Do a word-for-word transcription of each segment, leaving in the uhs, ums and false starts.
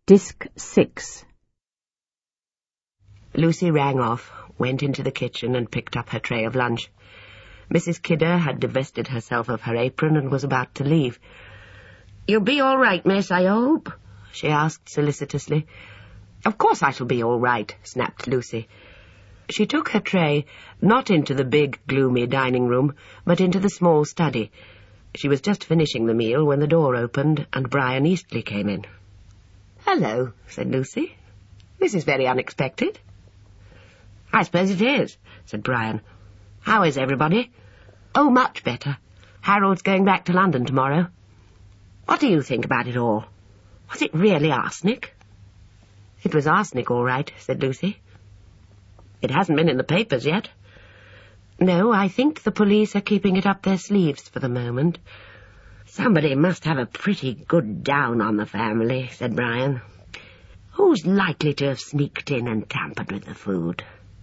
Disc six. Lucy rang off, went into the kitchen and picked up her tray of lunch. Missus Kidder had divested herself of her apron and was about to leave. "You'll be all right, miss, I hope?" she asked solicitously. "Of course I shall be all right," snapped Lucy. She took her tray, not into the big, gloomy dining room, but into the small study. She was just finishing the meal when the door opened and Brian Eastleigh came in. "Hello," said Lucy. "This is very unexpected." "I suppose it is," said Brian. "How is everybody?" "Oh, much better. Harold's going back to London tomorrow." "What do you think about it all? Was it really arsenic?" "It was arsenic, all right," said Lucy. "It hasn't been in the papers yet." "No, I think the police are keeping it up their sleeves for the moment." "Somebody must have a pretty good down on the family," said Brian. "Who's likely to have sneaked in and tampered with the food?"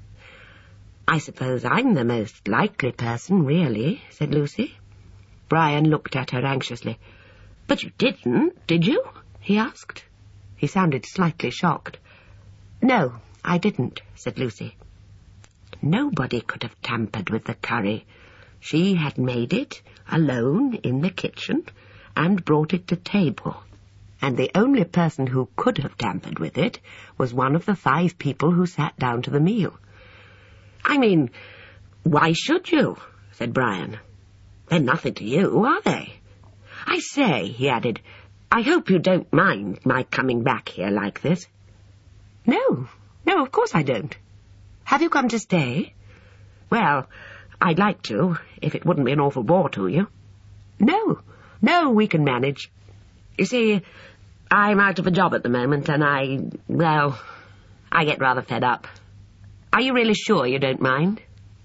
"I suppose I'm the most likely person, really," said Lucy. Brian looked at her anxiously. "But you didn't, did you?" he asked. He sounded slightly shocked. "No, I didn't," said Lucy. Nobody could have tampered with the curry. She had made it, alone, in the kitchen, and brought it to table. And the only person who could have tampered with it was one of the five people who sat down to the meal. "I mean, why should you?" said Brian. "They're nothing to you, are they? I say," he added, "I hope you don't mind my coming back here like this." "No, no, of course I don't. Have you come to stay?" "Well, I'd like to, if it wouldn't be an awful bore to you." "No, no, we can manage. You see, I'm out of a job at the moment, and I, well, I get rather fed up. Are you really sure you don't mind?"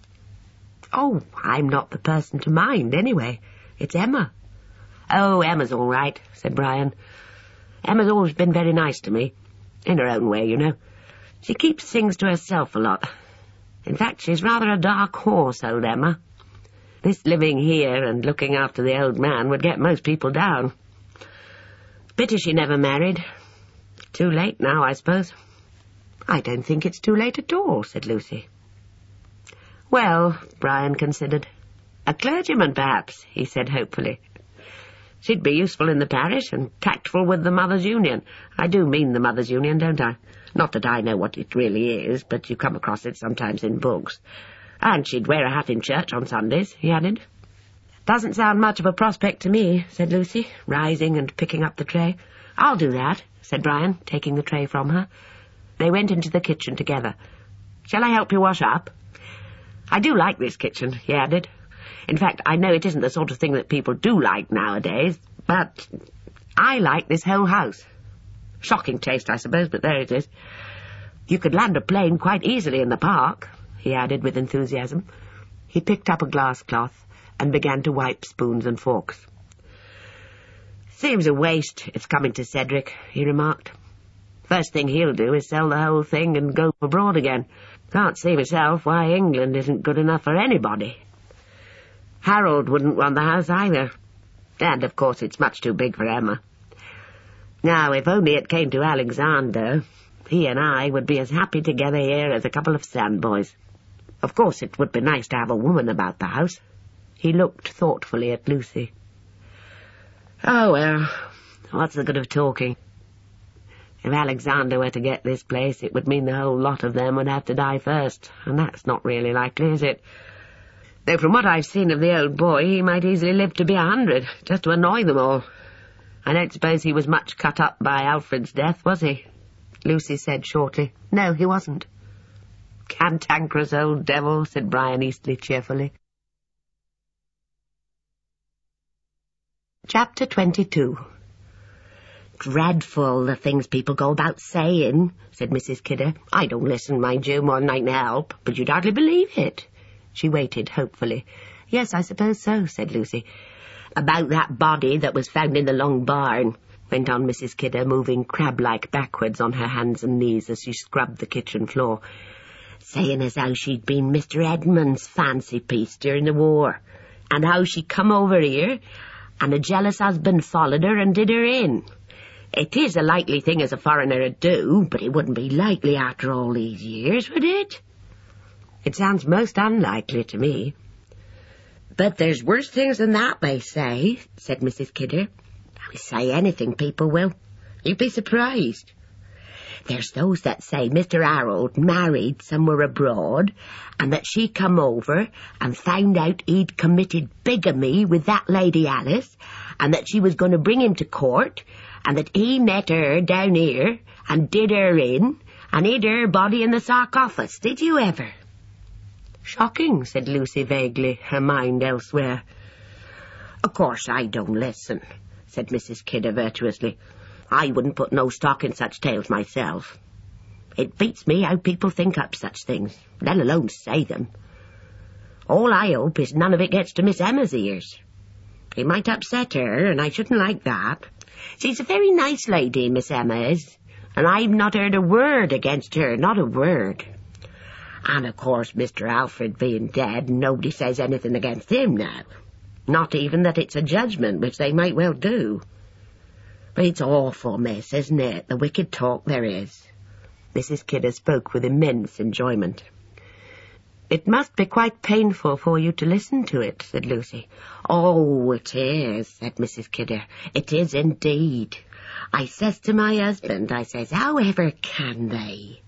"Oh, I'm not the person to mind, anyway. It's Emma." "Oh, Emma's all right," said Brian. "Emma's always been very nice to me, in her own way, you know. She keeps things to herself a lot. In fact, she's rather a dark horse, old Emma. This living here and looking after the old man would get most people down. Pity she never married. Too late now, I suppose." "I don't think it's too late at all," said Lucy. "Well," Brian considered. "A clergyman, perhaps," he said hopefully. "She'd be useful in the parish and tactful with the Mothers' Union. I do mean the Mothers' Union, don't I? Not that I know what it really is, but you come across it sometimes in books. And she'd wear a hat in church on Sundays," he added. "Doesn't sound much of a prospect to me," said Lucy, rising and picking up the tray. "I'll do that," said Brian, taking the tray from her. They went into the kitchen together. "Shall I help you wash up?" "I do like this kitchen," he added. "In fact, I know it isn't the sort of thing that people do like nowadays, but I like this whole house. Shocking taste, I suppose, but there it is. You could land a plane quite easily in the park," he added with enthusiasm. He picked up a glass cloth and began to wipe spoons and forks. "Seems a waste, it's coming to Cedric," he remarked. "First thing he'll do is sell the whole thing and go abroad again. Can't see myself why England isn't good enough for anybody. Harold wouldn't want the house either. And, of course, it's much too big for Emma. Now, if only it came to Alexander, he and I would be as happy together here as a couple of sandboys. Of course, it would be nice to have a woman about the house." He looked thoughtfully at Lucy. "Oh, well, what's the good of talking? If Alexander were to get this place, it would mean the whole lot of them would have to die first, and that's not really likely, is it? Though from what I've seen of the old boy, he might easily live to be a hundred, just to annoy them all. I don't suppose he was much cut up by Alfred's death, was he?" Lucy said shortly. "No, he wasn't." "Cantankerous old devil," said Brian Eastleigh cheerfully. Chapter twenty-two. "Dreadful, the things people go about saying," said Missus Kidder. "I don't listen, mind you, more than I can help, but you'd hardly believe it." She waited hopefully. "Yes, I suppose so," said Lucy. "About that body that was found in the long barn," went on Missus Kidder, moving crab-like backwards on her hands and knees as she scrubbed the kitchen floor, "saying as how she'd been Mister Edmund's fancy piece during the war, and how she come over here, and a jealous husband followed her and did her in. It is a likely thing as a foreigner would do, but it wouldn't be likely after all these years, would it? It sounds most unlikely to me. But there's worse things than that, they say, said Missus Kidder. I say anything, people will. You'd be surprised. There's those that say Mister Harold married somewhere abroad, and that she come over and found out he'd committed bigamy with that Lady Alice, and that she was going to bring him to court, and that he met her down here and did her in, and hid her body in the sarcophagus. Did you ever? Shocking, said Lucy vaguely, her mind elsewhere. Of course I don't listen, said Missus Kidder virtuously. I wouldn't put no stock in such tales myself. It beats me how people think up such things, let alone say them. All I hope is none of it gets to Miss Emma's ears. It might upset her, and I shouldn't like that. She's a very nice lady, Miss Emma is, and I've not heard a word against her, not a word. And, of course, Mister Alfred being dead, nobody says anything against him now. Not even that it's a judgment, which they might well do. But it's awful, miss, isn't it, the wicked talk there is? Missus Kidder spoke with immense enjoyment. It must be quite painful for you to listen to it, said Lucy. Oh, it is, said Missus Kidder. It is indeed. I says to my husband, I says, however can they?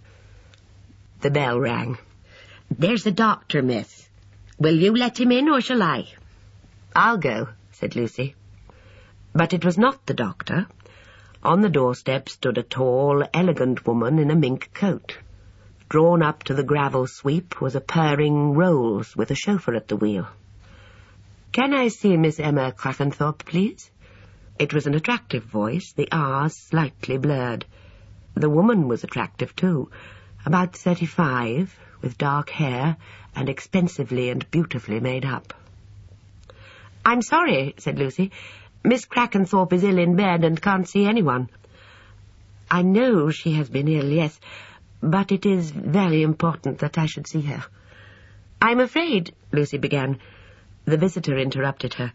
The bell rang. There's the doctor, miss. Will you let him in, or shall I? I'll go, said Lucy. But it was not the doctor. On the doorstep stood a tall, elegant woman in a mink coat. Drawn up to the gravel sweep was a purring Rolls with a chauffeur at the wheel. Can I see Miss Emma Crackenthorpe, please? It was an attractive voice, the R's slightly blurred. The woman was attractive, too. About thirty-five, with dark hair, and expensively and beautifully made up. I'm sorry, said Lucy. Miss Crackenthorpe is ill in bed and can't see anyone. I know she has been ill, yes, but it is very important that I should see her. I'm afraid, Lucy began. The visitor interrupted her.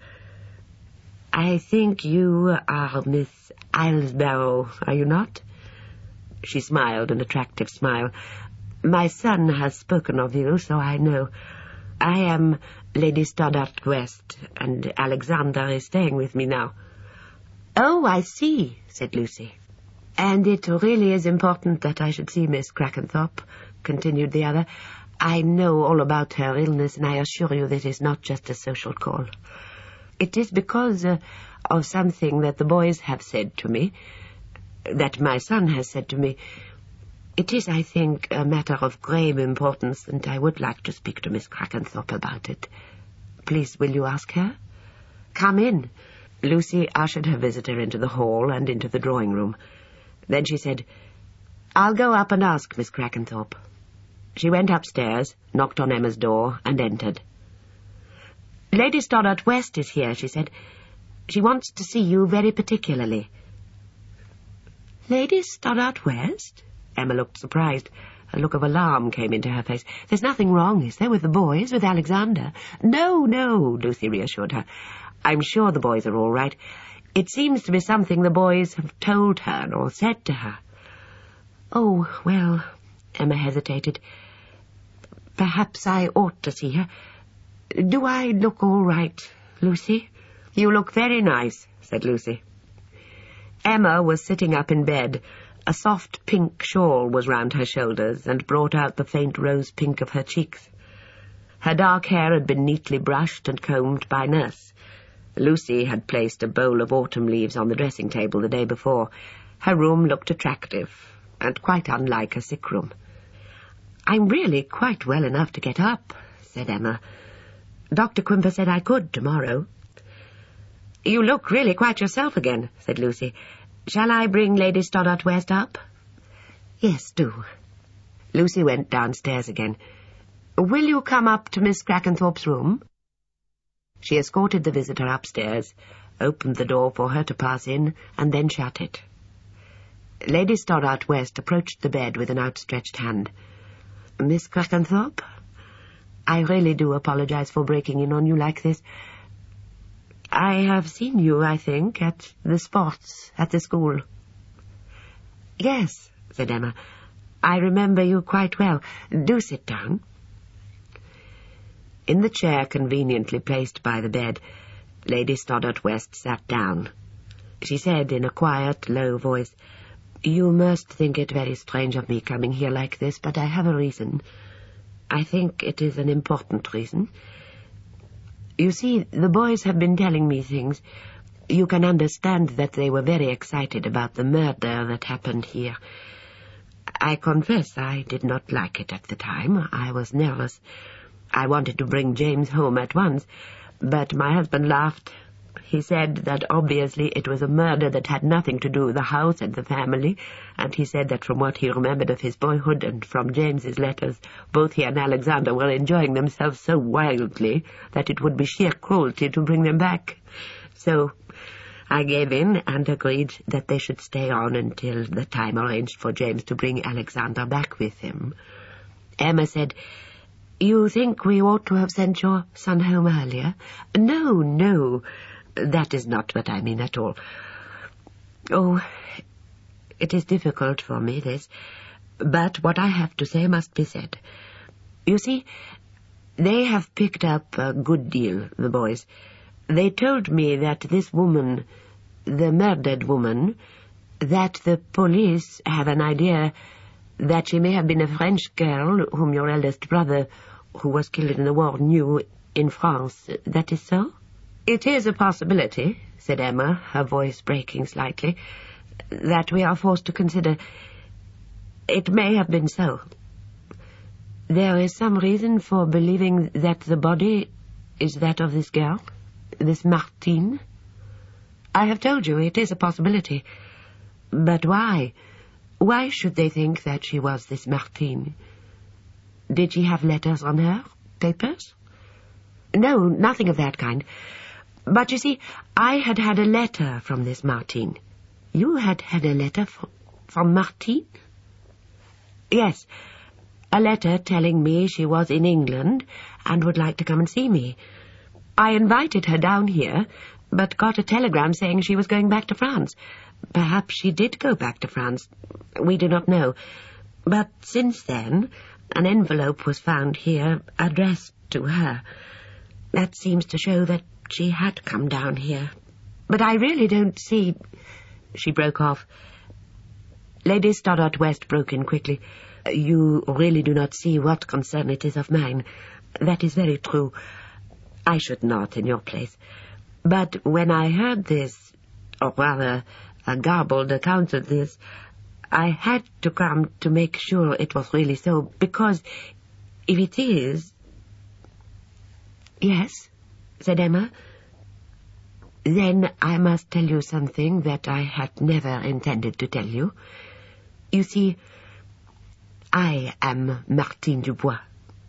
I think you are Miss Islesborough, are you not? She smiled an attractive smile. My son has spoken of you, so I know. I am Lady Stoddart West, and Alexander is staying with me now. Oh, I see, said Lucy. And it really is important that I should see Miss Crackenthorpe, continued the other. I know all about her illness, and I assure you that it is not just a social call. It is because uh, of something that the boys have said to me, that my son has said to me. It is, I think, a matter of grave importance, and I would like to speak to Miss Crackenthorpe about it. Please, will you ask her? Come in. Lucy ushered her visitor into the hall and into the drawing-room. Then she said, I'll go up and ask Miss Crackenthorpe. She went upstairs, knocked on Emma's door, and entered. Lady Stoddart West is here, she said. She wants to see you very particularly. Lady Stoddart West? Emma looked surprised. A look of alarm came into her face. There's nothing wrong, is there, with the boys, with Alexander? No, no, Lucy reassured her. I'm sure the boys are all right. It seems to be something the boys have told her or said to her. Oh, well, Emma hesitated. Perhaps I ought to see her. Do I look all right, Lucy? You look very nice, said Lucy. Emma was sitting up in bed. A soft pink shawl was round her shoulders and brought out the faint rose pink of her cheeks. Her dark hair had been neatly brushed and combed by nurse. Lucy had placed a bowl of autumn leaves on the dressing table the day before. Her room looked attractive, and quite unlike a sick room. I'm really quite well enough to get up, said Emma. Doctor Quimper said I could tomorrow. You look really quite yourself again, said Lucy. Shall I bring Lady Stoddart West up? Yes, do. Lucy went downstairs again. Will you come up to Miss Crackenthorpe's room? She escorted the visitor upstairs, opened the door for her to pass in, and then shut it. Lady Stoddart West approached the bed with an outstretched hand. Miss Crackenthorpe, I really do apologize for breaking in on you like this. I have seen you, I think, at the sports at the school. Yes, said Emma. I remember you quite well. Do sit down. In the chair conveniently placed by the bed, Lady Stoddart West sat down. She said in a quiet, low voice, "You must think it very strange of me coming here like this, but I have a reason. I think it is an important reason. You see, the boys have been telling me things. You can understand that they were very excited about the murder that happened here. I confess I did not like it at the time. I was nervous. I wanted to bring James home at once, but my husband laughed. He said that obviously it was a murder that had nothing to do with the house and the family, and he said that from what he remembered of his boyhood and from James's letters, both he and Alexander were enjoying themselves so wildly that it would be sheer cruelty to bring them back. So I gave in and agreed that they should stay on until the time arranged for James to bring Alexander back with him. Emma said, "You think we ought to have sent your son home earlier?" "No, no, that is not what I mean at all. Oh, it is difficult for me, this, but what I have to say must be said. You see, they have picked up a good deal, the boys. They told me that this woman, the murdered woman, that the police have an idea that she may have been a French girl whom your eldest brother, who was killed in the war, knew in France. That is so?" "It is a possibility," said Emma, her voice breaking slightly, "that we are forced to consider. It may have been so. There is some reason for believing that the body is that of this girl, this Martine. I have told you it is a possibility. But why? Why should they think that she was this Martine? Did she have letters on her? Papers?" "No, nothing of that kind. But you see, I had had a letter from this Martine." "You had had a letter from, from Martine?" "Yes, a letter telling me she was in England and would like to come and see me. I invited her down here, but got a telegram saying she was going back to France. Perhaps she did go back to France. We do not know. But since then, an envelope was found here addressed to her. That seems to show that she had come down here. But I really don't see—" She broke off. Lady Stoddart West broke in quickly. "You really do not see what concern it is of mine. That is very true. I should not in your place. But when I heard this, or rather a garbled account of this, I had to come to make sure it was really so, because if it is—" "Yes?" said Emma. "Then I must tell you something that I had never intended to tell you. You see, I am Martine Dubois."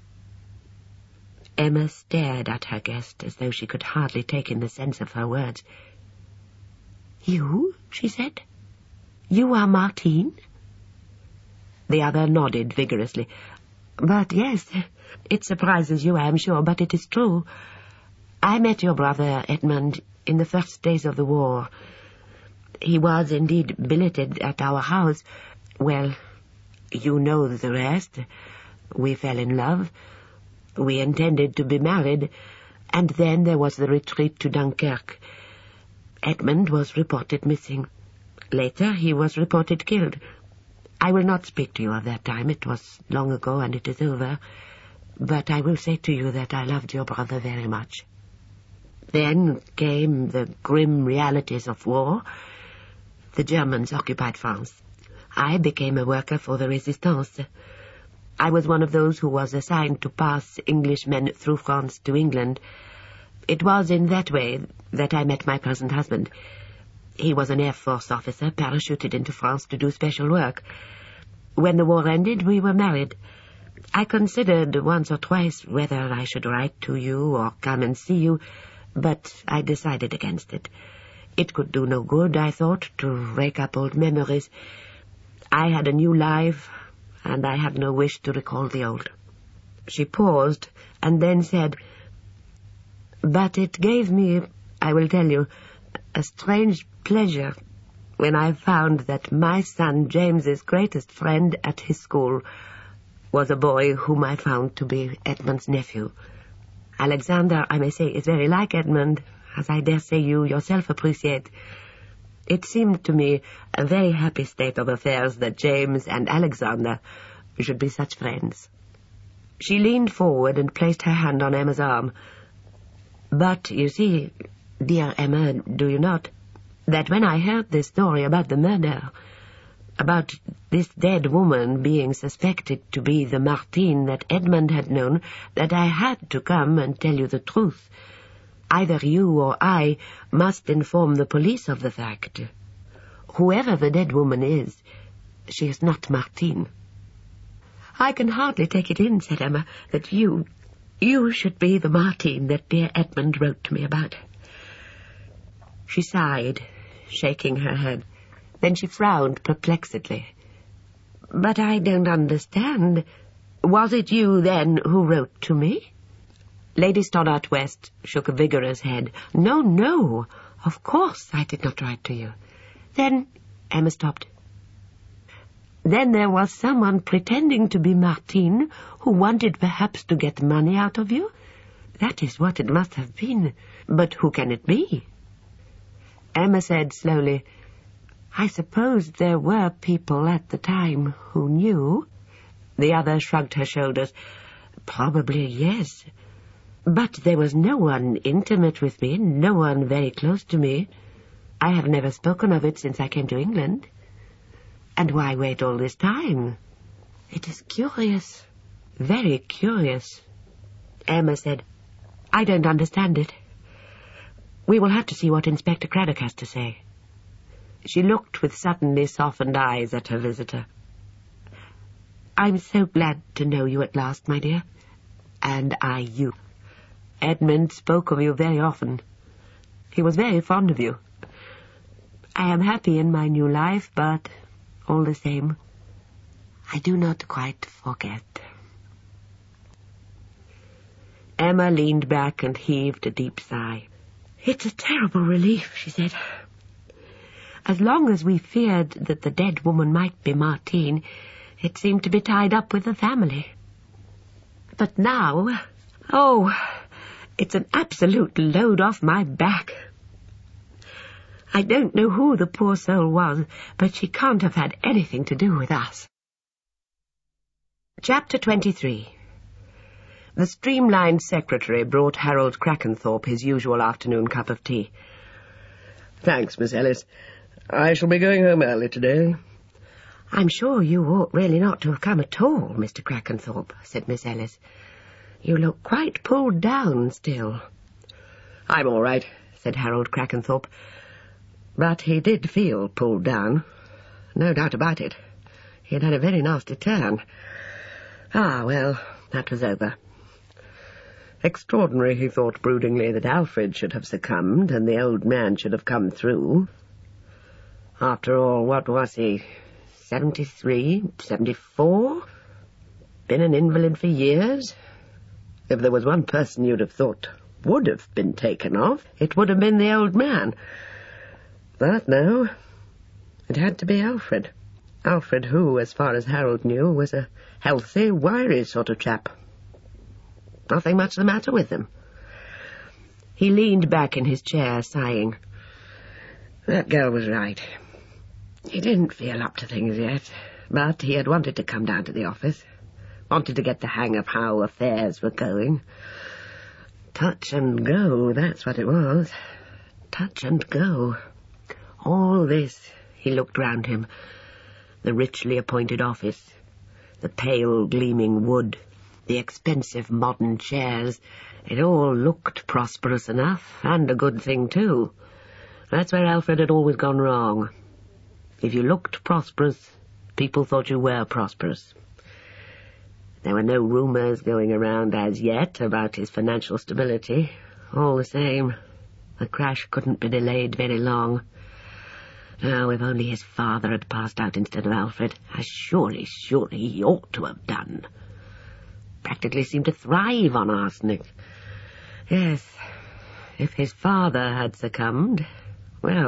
Emma stared at her guest as though she could hardly take in the sense of her words. "You?" she said. "You are Martine?" The other nodded vigorously. "But yes, it surprises you, I am sure, but it is true. I met your brother, Edmund, in the first days of the war. He was indeed billeted at our house. Well, you know the rest. We fell in love. We intended to be married, and then there was the retreat to Dunkirk. Edmund was reported missing. Later he was reported killed. I will not speak to you of that time. It was long ago and it is over. But I will say to you that I loved your brother very much. Then came the grim realities of war. The Germans occupied France. I became a worker for the Resistance. I was one of those who was assigned to pass Englishmen through France to England. It was in that way that I met my present husband. He was an Air Force officer, parachuted into France to do special work. When the war ended, we were married. I considered once or twice whether I should write to you or come and see you, but I decided against it. It could do no good, I thought, to rake up old memories. I had a new life, and I have no wish to recall the old." She paused, and then said, "But it gave me, I will tell you, a strange pleasure, when I found that my son James's greatest friend at his school was a boy whom I found to be Edmund's nephew. Alexander, I may say, is very like Edmund, as I dare say you yourself appreciate. It seemed to me a very happy state of affairs that James and Alexander should be such friends. She leaned forward and placed her hand on Emma's arm. But, you see, dear Emma, do you not, that when I heard this story about the murder, about this dead woman being suspected to be the Martine that Edmund had known, that I had to come and tell you the truth. Either you or I must inform the police of the fact. Whoever the dead woman is, she is not Martine. I can hardly take it in, said Emma, that you, you should be the Martine that dear Edmund wrote to me about. She sighed, shaking her head. Then she frowned perplexedly. But I don't understand. Was it you, then, who wrote to me? Lady Stoddart West shook a vigorous head. No, no, of course I did not write to you. Then, Emma stopped. Then there was someone pretending to be Martine who wanted perhaps to get money out of you? That is what it must have been. But who can it be? Emma said slowly, I suppose there were people at the time who knew. The other shrugged her shoulders. Probably, yes. But there was no one intimate with me, no one very close to me. I have never spoken of it since I came to England. And why wait all this time? It is curious, very curious. Emma said, I don't understand it. We will have to see what Inspector Craddock has to say. She looked with suddenly softened eyes at her visitor. I'm so glad to know you at last, my dear. And I you. Edmund spoke of you very often. He was very fond of you. I am happy in my new life, but all the same, I do not quite forget. Emma leaned back and heaved a deep sigh. It's a terrible relief, she said. As long as we feared that the dead woman might be Martine, it seemed to be tied up with the family. But now, oh, it's an absolute load off my back. I don't know who the poor soul was, but she can't have had anything to do with us. Chapter twenty-three. The streamlined secretary brought Harold Crackenthorpe his usual afternoon cup of tea. Thanks, Miss Ellis. I shall be going home early today. I'm sure you ought really not to have come at all, Mister Crackenthorpe, said Miss Ellis. You look quite pulled down still. I'm all right, said Harold Crackenthorpe. But he did feel pulled down. No doubt about it. He had had a very nasty turn. Ah, well, that was over. Extraordinary, he thought broodingly, that Alfred should have succumbed and the old man should have come through. After all, what was he? Seventy-three? Seventy-four? Been an invalid for years? If there was one person you'd have thought would have been taken off, it would have been the old man. But no, it had to be Alfred. Alfred, who, as far as Harold knew, was a healthy, wiry sort of chap. Nothing much the matter with him. He leaned back in his chair, sighing. That girl was right. He didn't feel up to things yet, but he had wanted to come down to the office, wanted to get the hang of how affairs were going. Touch and go, that's what it was. Touch and go. All this, he looked round him, the richly appointed office, the pale gleaming wood, the expensive modern chairs, it all looked prosperous enough, and a good thing too. That's where Alfred had always gone wrong. If you looked prosperous, people thought you were prosperous. There were no rumours going around as yet about his financial stability. All the same, the crash couldn't be delayed very long. Now, if only his father had passed out instead of Alfred, as surely, surely he ought to have done. Practically seemed to thrive on arsenic. Yes, if his father had succumbed, well,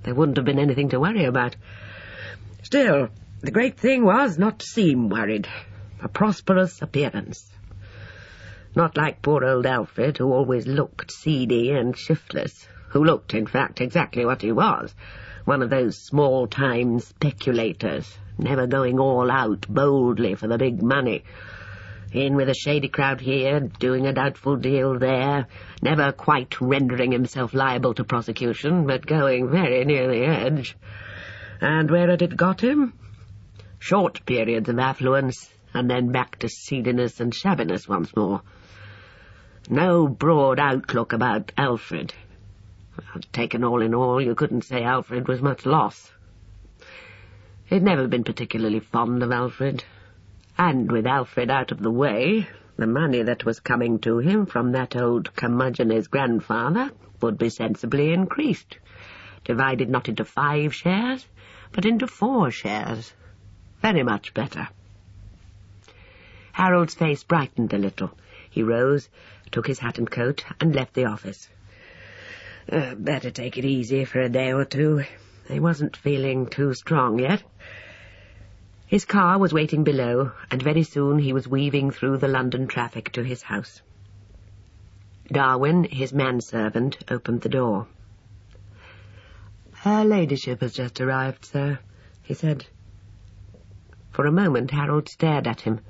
there wouldn't have been anything to worry about. Still, the great thing was not to seem worried. A prosperous appearance. Not like poor old Alfred, who always looked seedy and shiftless, who looked, in fact, exactly what he was, one of those small-time speculators, never going all out boldly for the big money. In with a shady crowd here, doing a doubtful deal there, never quite rendering himself liable to prosecution, but going very near the edge. And where had it got him? Short periods of affluence, and then back to seediness and shabbiness once more. No broad outlook about Alfred. Well, taken all in all, you couldn't say Alfred was much loss. He'd never been particularly fond of Alfred. And with Alfred out of the way, the money that was coming to him from that old curmudgeon his grandfather would be sensibly increased, divided not into five shares, but into four shares. Very much better. Harold's face brightened a little. He rose, took his hat and coat, and left the office. Uh, better take it easy for a day or two. He wasn't feeling too strong yet. His car was waiting below, and very soon he was weaving through the London traffic to his house. Darwin, his manservant, opened the door. "Her ladyship has just arrived, sir," he said. For a moment Harold stared at him.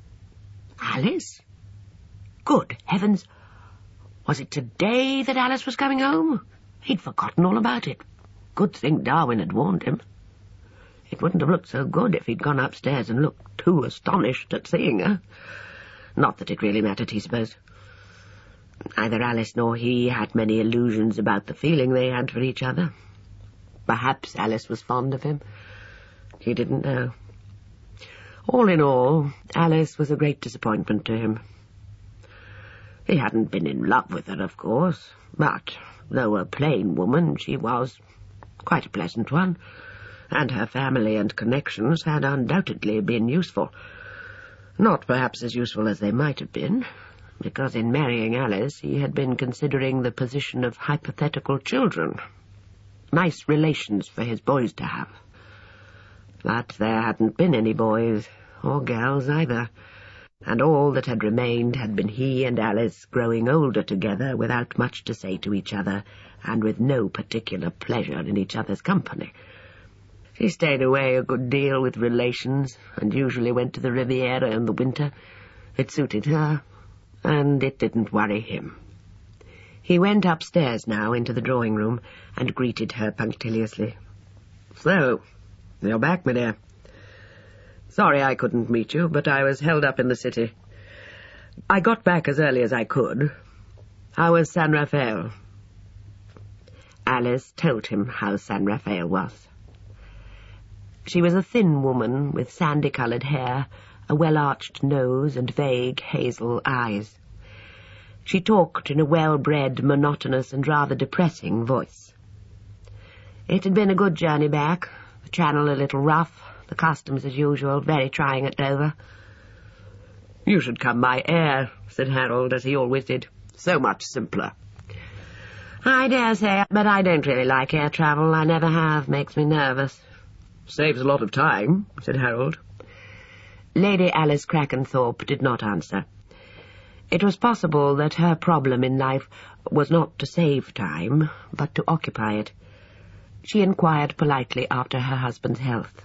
Alice? Good heavens! Was it today that Alice was coming home? He'd forgotten all about it. Good thing Darwin had warned him. It wouldn't have looked so good if he'd gone upstairs and looked too astonished at seeing her. Not that it really mattered, he supposed. Neither Alice nor he had many illusions about the feeling they had for each other. Perhaps Alice was fond of him. He didn't know. All in all, Alice was a great disappointment to him. He hadn't been in love with her, of course, but, though a plain woman, she was quite a pleasant one, and her family and connections had undoubtedly been useful. Not perhaps as useful as they might have been, because in marrying Alice he had been considering the position of hypothetical children. Nice relations for his boys to have. But there hadn't been any boys, or girls either, and all that had remained had been he and Alice growing older together without much to say to each other, and with no particular pleasure in each other's company. She stayed away a good deal with relations, and usually went to the Riviera in the winter. It suited her, and it didn't worry him. He went upstairs now into the drawing-room, and greeted her punctiliously. "So, you're back, my dear. Sorry I couldn't meet you, but I was held up in the city. I got back as early as I could. How was San Rafael?" Alice told him how San Rafael was. She was a thin woman with sandy-coloured hair, a well-arched nose, and vague hazel eyes. She talked in a well-bred, monotonous, and rather depressing voice. It had been a good journey back, the channel a little rough, the customs as usual, very trying at Dover. "You should come by air," said Harold, as he always did. "So much simpler." "I dare say, but I don't really like air travel. I never have. Makes me nervous." "Saves a lot of time," said Harold. Lady Alice Crackenthorpe did not answer. It was possible that her problem in life was not to save time, but to occupy it. She inquired politely after her husband's health.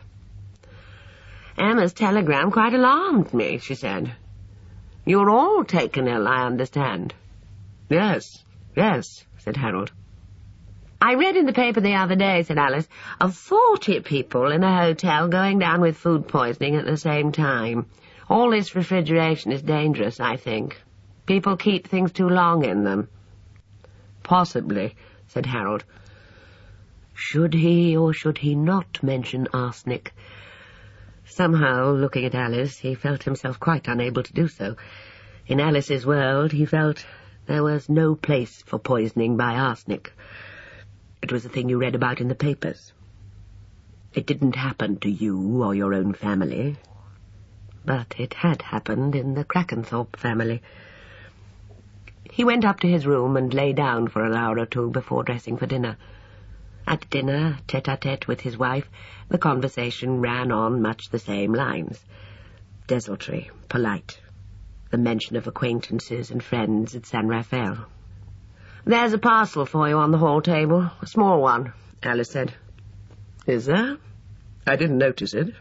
"Emma's telegram quite alarmed me," she said. "You're all taken ill, I understand." "Yes, yes," said Harold. "I read in the paper the other day," said Alice, "of forty people in a hotel going down with food poisoning at the same time. All this refrigeration is dangerous, I think. People keep things too long in them." "Possibly," said Harold. Should he or should he not mention arsenic? Somehow, looking at Alice, he felt himself quite unable to do so. In Alice's world, he felt there was no place for poisoning by arsenic. It was a thing you read about in the papers. It didn't happen to you or your own family, but it had happened in the Crackenthorpe family. He went up to his room and lay down for an hour or two before dressing for dinner. At dinner, tete-a-tete with his wife, the conversation ran on much the same lines. Desultory, polite. The mention of acquaintances and friends at San Rafael. "There's a parcel for you on the hall table. A small one," Alice said. "Is there? I didn't notice it."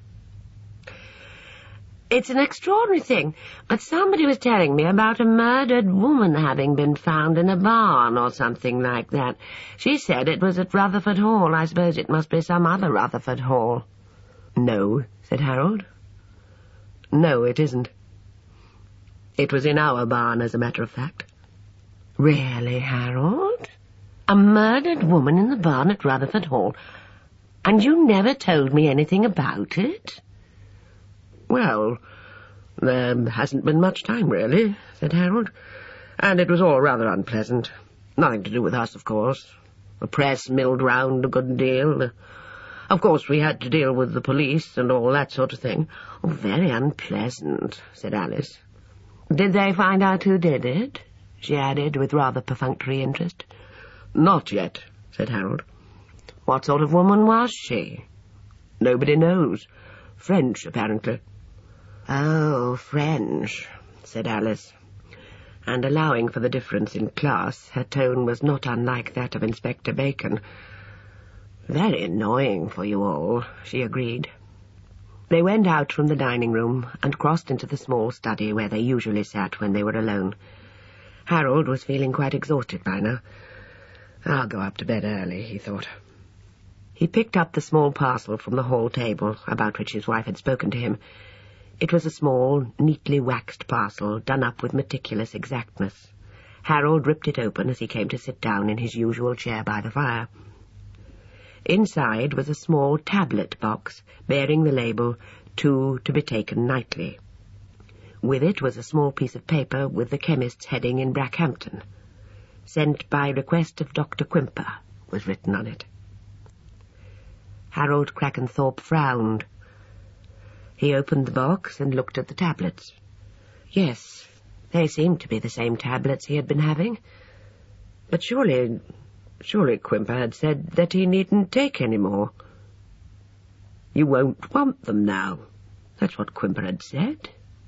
"It's an extraordinary thing, but somebody was telling me about a murdered woman having been found in a barn or something like that. She said it was at Rutherford Hall. I suppose it must be some other Rutherford Hall." "No," said Harold. "No, it isn't. It was in our barn, as a matter of fact." "Really, Harold? A murdered woman in the barn at Rutherford Hall? And you never told me anything about it?" "Well, there hasn't been much time, really," said Harold. "And it was all rather unpleasant. Nothing to do with us, of course. The press milled round a good deal. Of course, we had to deal with the police and all that sort of thing." "Oh, very unpleasant," said Alice. "Did they find out who did it?" she added, with rather perfunctory interest. "Not yet," said Harold. "What sort of woman was she?" "Nobody knows. French, apparently." "Oh, French," said Alice, and allowing for the difference in class, her tone was not unlike that of Inspector Bacon. "Very annoying for you all," she agreed. They went out from the dining-room and crossed into the small study where they usually sat when they were alone. Harold was feeling quite exhausted by now. "I'll go up to bed early," he thought. He picked up the small parcel from the hall table, about which his wife had spoken to him. It was a small, neatly waxed parcel, done up with meticulous exactness. Harold ripped it open as he came to sit down in his usual chair by the fire. Inside was a small tablet box, bearing the label, "Two to be taken nightly." With it was a small piece of paper with the chemist's heading in Brackhampton. "Sent by request of Doctor Quimper," was written on it. Harold Crackenthorpe frowned. He opened the box and looked at the tablets. Yes, they seemed to be the same tablets he had been having. But surely, surely Quimper had said that he needn't take any more. "You won't want them now. That's what Quimper had said."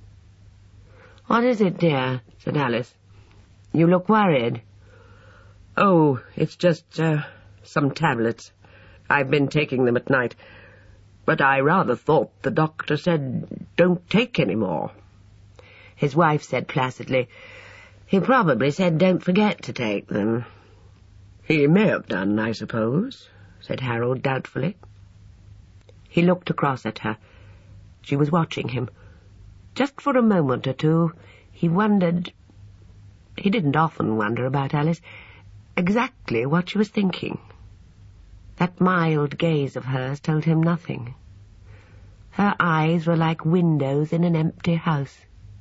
"What is it, dear?" said Alice. "You look worried." "Oh, it's just, uh, some tablets. I've been taking them at night. But I rather thought the doctor said, don't take any more." His wife said placidly, "He probably said don't forget to take them." "He may have done, I suppose," said Harold doubtfully. He looked across at her. She was watching him. Just for a moment or two, he wondered— he didn't often wonder about Alice— exactly what she was thinking. That mild gaze of hers told him nothing. Her eyes were like windows in an empty house.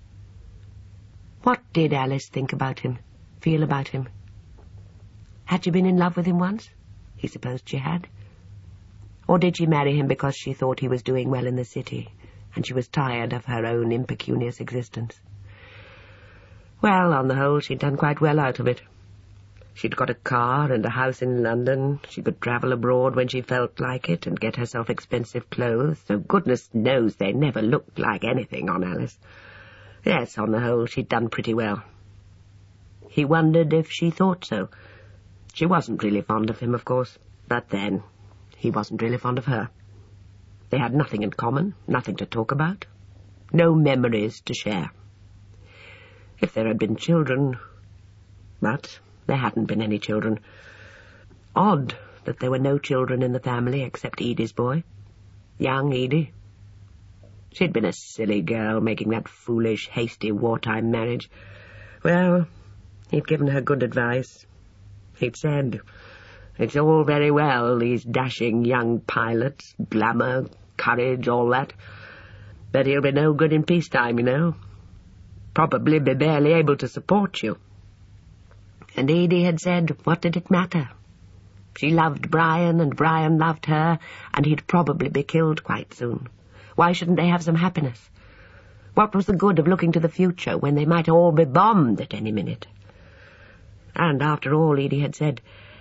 What did Alice think about him, feel about him? Had she been in love with him once? He supposed she had. Or did she marry him because she thought he was doing well in the city, and she was tired of her own impecunious existence? Well, on the whole, she'd done quite well out of it. She'd got a car and a house in London. She could travel abroad when she felt like it and get herself expensive clothes, so goodness knows they never looked like anything on Alice. Yes, on the whole, she'd done pretty well. He wondered if she thought so. She wasn't really fond of him, of course, but then, he wasn't really fond of her. They had nothing in common, nothing to talk about, no memories to share. If there had been children— but there hadn't been any children. Odd that there were no children in the family except Edie's boy. Young Edie. She'd been a silly girl making that foolish, hasty wartime marriage. Well, he'd given her good advice. He'd said, "It's all very well, these dashing young pilots, glamour, courage, all that. But he'll be no good in peacetime, you know. Probably be barely able to support you." And Edie had said, what did it matter? She loved Brian, and Brian loved her, and he'd probably be killed quite soon. Why shouldn't they have some happiness? What was the good of looking to the future when they might all be bombed at any minute? And after all, Edie had said,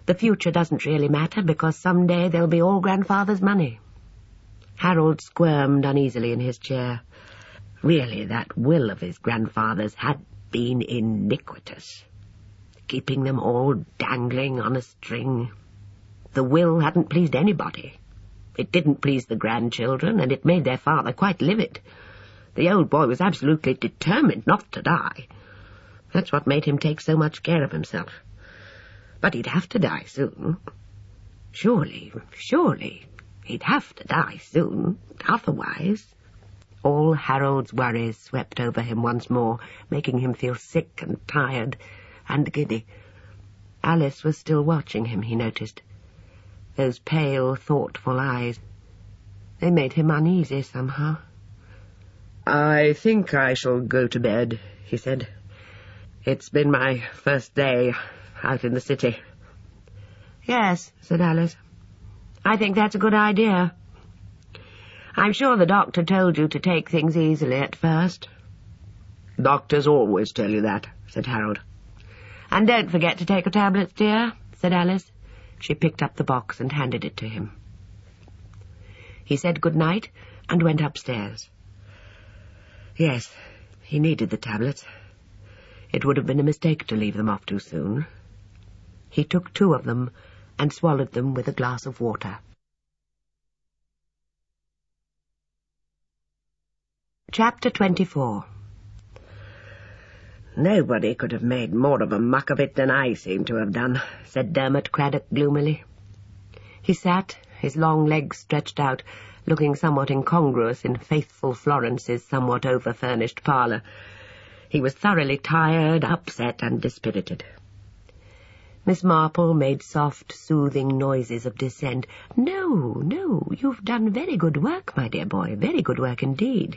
The future doesn't really matter, because someday there'll be all Grandfather's money. Harold squirmed uneasily in his chair. Really, that will of his grandfather's had been iniquitous, keeping them all dangling on a string. The will hadn't pleased anybody. It didn't please the grandchildren, and it made their father quite livid. The old boy was absolutely determined not to die. That's what made him take so much care of himself. But he'd have to die soon. Surely, surely, he'd have to die soon. Otherwise... All Harold's worries swept over him once more, making him feel sick and tired and giddy. Alice was still watching him, he noticed. Those pale, thoughtful eyes. They made him uneasy somehow. "I think I shall go to bed," he said. "It's been my first day out in the city." "Yes," said Alice. "I think that's a good idea. I'm sure the doctor told you to take things easily at first." "Doctors always tell you that," said Harold. "And don't forget to take your tablets, dear," said Alice. She picked up the box and handed it to him. He said good night and went upstairs. Yes, he needed the tablets. It would have been a mistake to leave them off too soon. He took two of them and swallowed them with a glass of water. Chapter twenty-four. "Nobody could have made more of a muck of it than I seem to have done," said Dermot Craddock gloomily. He sat, his long legs stretched out, looking somewhat incongruous in faithful Florence's somewhat over-furnished parlour. He was thoroughly tired, upset, and dispirited. Miss Marple made soft, soothing noises of dissent. "No, no, you've done very good work, my dear boy, very good work indeed."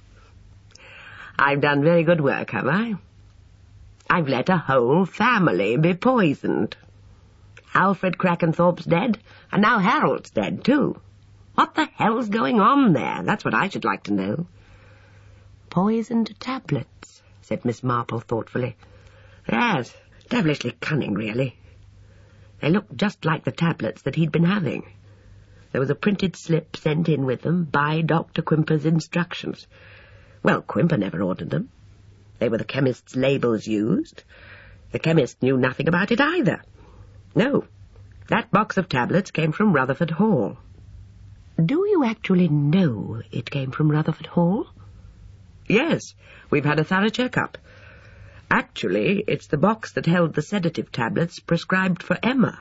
"I've done very good work, have I? I've let a whole family be poisoned. Alfred Crackenthorpe's dead, and now Harold's dead, too. What the hell's going on there? That's what I should like to know." "Poisoned tablets," said Miss Marple thoughtfully. "Yes, devilishly cunning, really. They looked just like the tablets that he'd been having. There was a printed slip sent in with them by Doctor Quimper's instructions. Well, Quimper never ordered them. They were the chemist's labels used. The chemist knew nothing about it either. No, that box of tablets came from Rutherford Hall." "Do you actually know it came from Rutherford Hall?" "Yes, we've had a thorough check-up. Actually, it's the box that held the sedative tablets prescribed for Emma."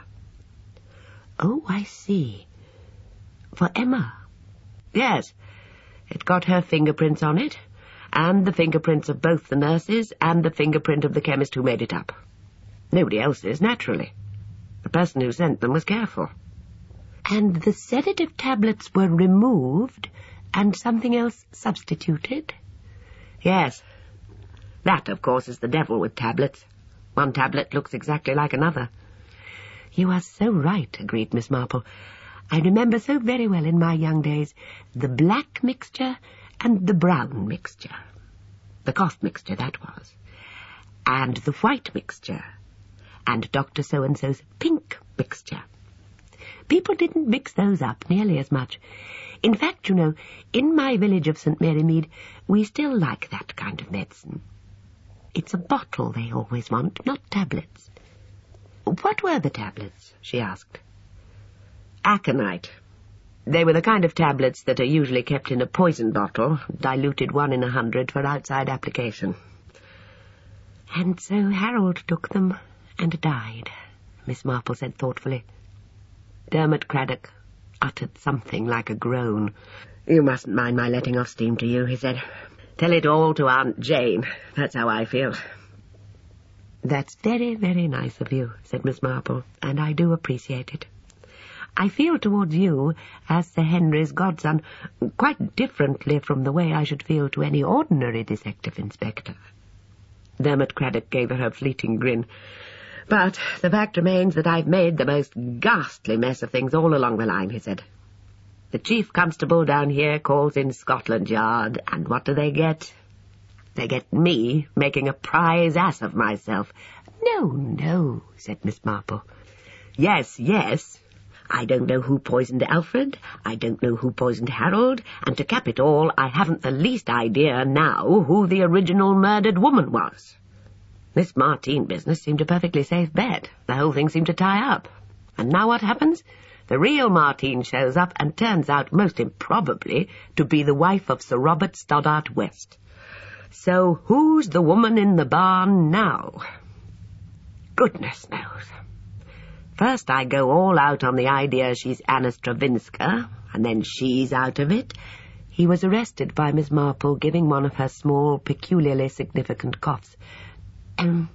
"Oh, I see. For Emma?" "Yes. It got her fingerprints on it, and the fingerprints of both the nurses, and the fingerprint of the chemist who made it up. Nobody else's, naturally. The person who sent them was careful." "And the sedative tablets were removed, and something else substituted?" "Yes. That, of course, is the devil with tablets. One tablet looks exactly like another." "You are so right," agreed Miss Marple. "I remember so very well in my young days the black mixture and the brown mixture. The cough mixture, that was. And the white mixture. And Doctor So-and-so's pink mixture. People didn't mix those up nearly as much. In fact, you know, in my village of St Mary Mead, we still like that kind of medicine. It's a bottle they always want, not tablets." "What were the tablets?" she asked. "Aconite. They were the kind of tablets that are usually kept in a poison bottle, diluted one in a hundred for outside application." "And so Harold took them and died," Miss Marple said thoughtfully. Dermot Craddock uttered something like a groan. "You mustn't mind my letting off steam to you," he said. "Tell it all to Aunt Jane. That's how I feel." "That's very, very nice of you," said Miss Marple, "and I do appreciate it. I feel towards you, as Sir Henry's godson, quite differently from the way I should feel to any ordinary detective inspector." Dermot Craddock gave her a fleeting grin. "But the fact remains that I've made the most ghastly mess of things all along the line," he said. "The chief constable down here calls in Scotland Yard, and what do they get? They get me making a prize ass of myself." "No, no," said Miss Marple. Yes, yes. I don't know who poisoned Alfred, I don't know who poisoned Harold, and to cap it all, I haven't the least idea now who the original murdered woman was. This Martine business seemed a perfectly safe bet. The whole thing seemed to tie up. And now what happens? The real Martine shows up and turns out, most improbably, to be the wife of Sir Robert Stoddart West. So who's the woman in the barn now? Goodness knows. First I go all out on the idea she's Anna Stravinska, and then she's out of it. He was arrested by Miss Marple giving one of her small, peculiarly significant coughs. Um,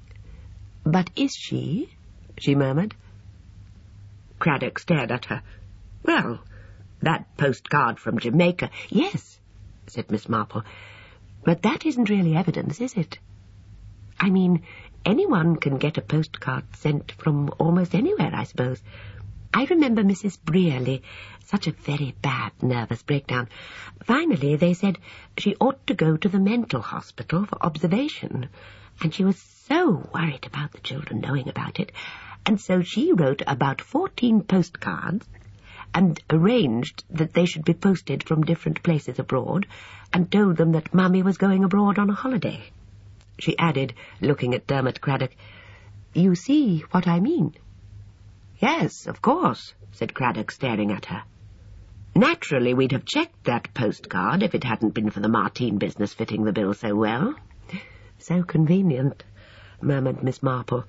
but is she? She murmured. Craddock stared at her. Well, that postcard from Jamaica. Yes, said Miss Marple. But that isn't really evidence, is it? I mean, anyone can get a postcard sent from almost anywhere, I suppose. I remember Missus Brearley, such a very bad nervous breakdown. Finally, they said she ought to go to the mental hospital for observation, and she was so worried about the children knowing about it, and so she wrote about fourteen postcards and arranged that they should be posted from different places abroad, and told them that Mummy was going abroad on a holiday. She added, looking at Dermot Craddock, "You see what I mean?" "Yes, of course," said Craddock, staring at her. "Naturally, we'd have checked that postcard if it hadn't been for the Martine business fitting the bill so well." "So convenient," murmured Miss Marple.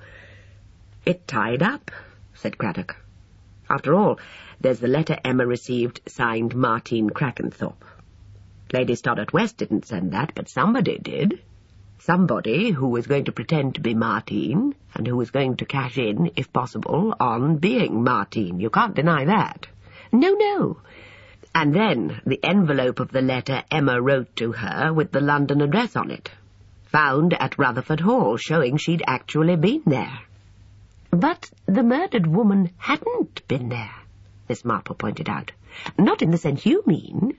"It tied up," said Craddock. "After all, there's the letter Emma received, signed Martine Crackenthorpe. Lady Stoddart West didn't send that, but somebody did. Somebody who was going to pretend to be Martine, and who was going to cash in, if possible, on being Martine. You can't deny that." "No, no." "And then the envelope of the letter Emma wrote to her with the London address on it, found at Rutherford Hall, showing she'd actually been there." "But the murdered woman hadn't been there," Miss Marple pointed out. "Not in the sense you mean.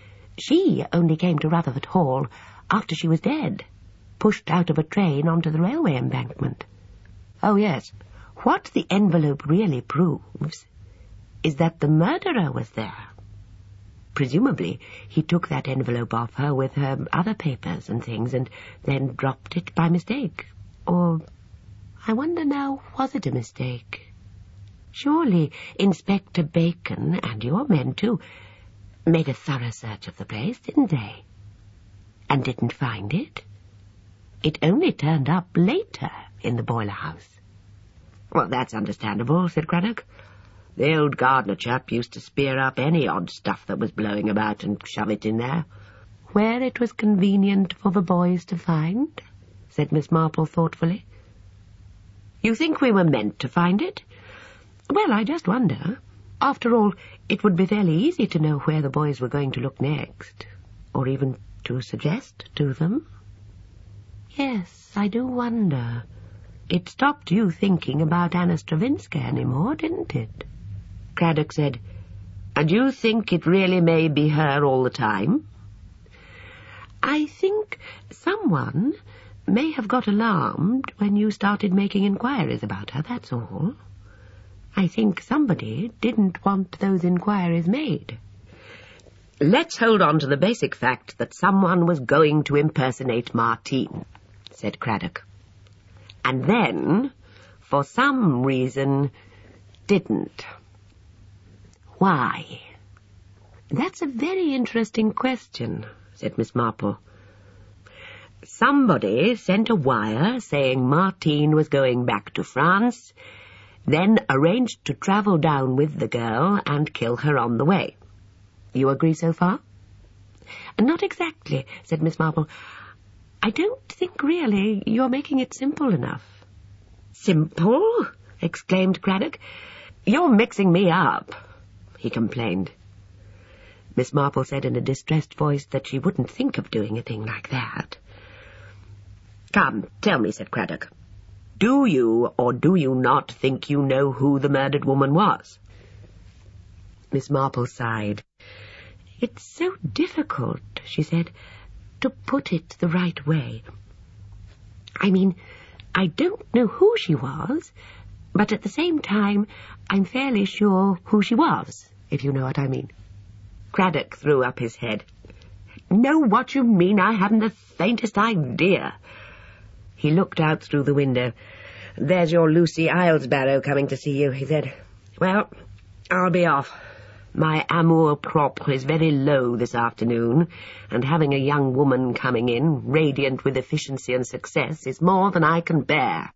She only came to Rutherford Hall after she was dead, pushed out of a train onto the railway embankment." "Oh, yes. What the envelope really proves is that the murderer was there. Presumably, he took that envelope off her with her other papers and things, and then dropped it by mistake. Or, I wonder now, was it a mistake? Surely Inspector Bacon, and your men too, made a thorough search of the place, didn't they? And didn't find it? It only turned up later in the boiler house." "Well, that's understandable," said Craddock. "The old Gardner chap used to spear up any odd stuff that was blowing about and shove it in there." "Where it was convenient for the boys to find," said Miss Marple thoughtfully. "You think we were meant to find it?" "Well, I just wonder. After all, it would be fairly easy to know where the boys were going to look next, or even to suggest to them." "Yes, I do wonder. It stopped you thinking about Anna Stravinska any more, didn't it?" Craddock said, "And you think it really may be her all the time?" "I think someone may have got alarmed when you started making inquiries about her, that's all. I think somebody didn't want those inquiries made." "Let's hold on to the basic fact that someone was going to impersonate Martine," said Craddock. "And then, for some reason, didn't. Why?" "That's a very interesting question," said Miss Marple. "Somebody sent a wire saying Martine was going back to France, then arranged to travel down with the girl and kill her on the way. You agree so far?" "Not exactly," said Miss Marple. "I don't think really you're making it simple enough." "Simple?" exclaimed Craddock. "You're mixing me up," he complained. Miss Marple said in a distressed voice that she wouldn't think of doing a thing like that. "Come, tell me," said Craddock. "Do you or do you not think you know who the murdered woman was?" Miss Marple sighed. "It's so difficult," she said, "to put it the right way. I mean, I don't know who she was, But at the same time, I'm fairly sure who she was, if you know what I mean. Craddock threw up his head. Know what you mean? I haven't the faintest idea. He looked out through the window. There's your Lucy Islesbarrow coming to see you, he said. Well, I'll be off. My amour-propre is very low this afternoon, and having a young woman coming in, radiant with efficiency and success, is more than I can bear.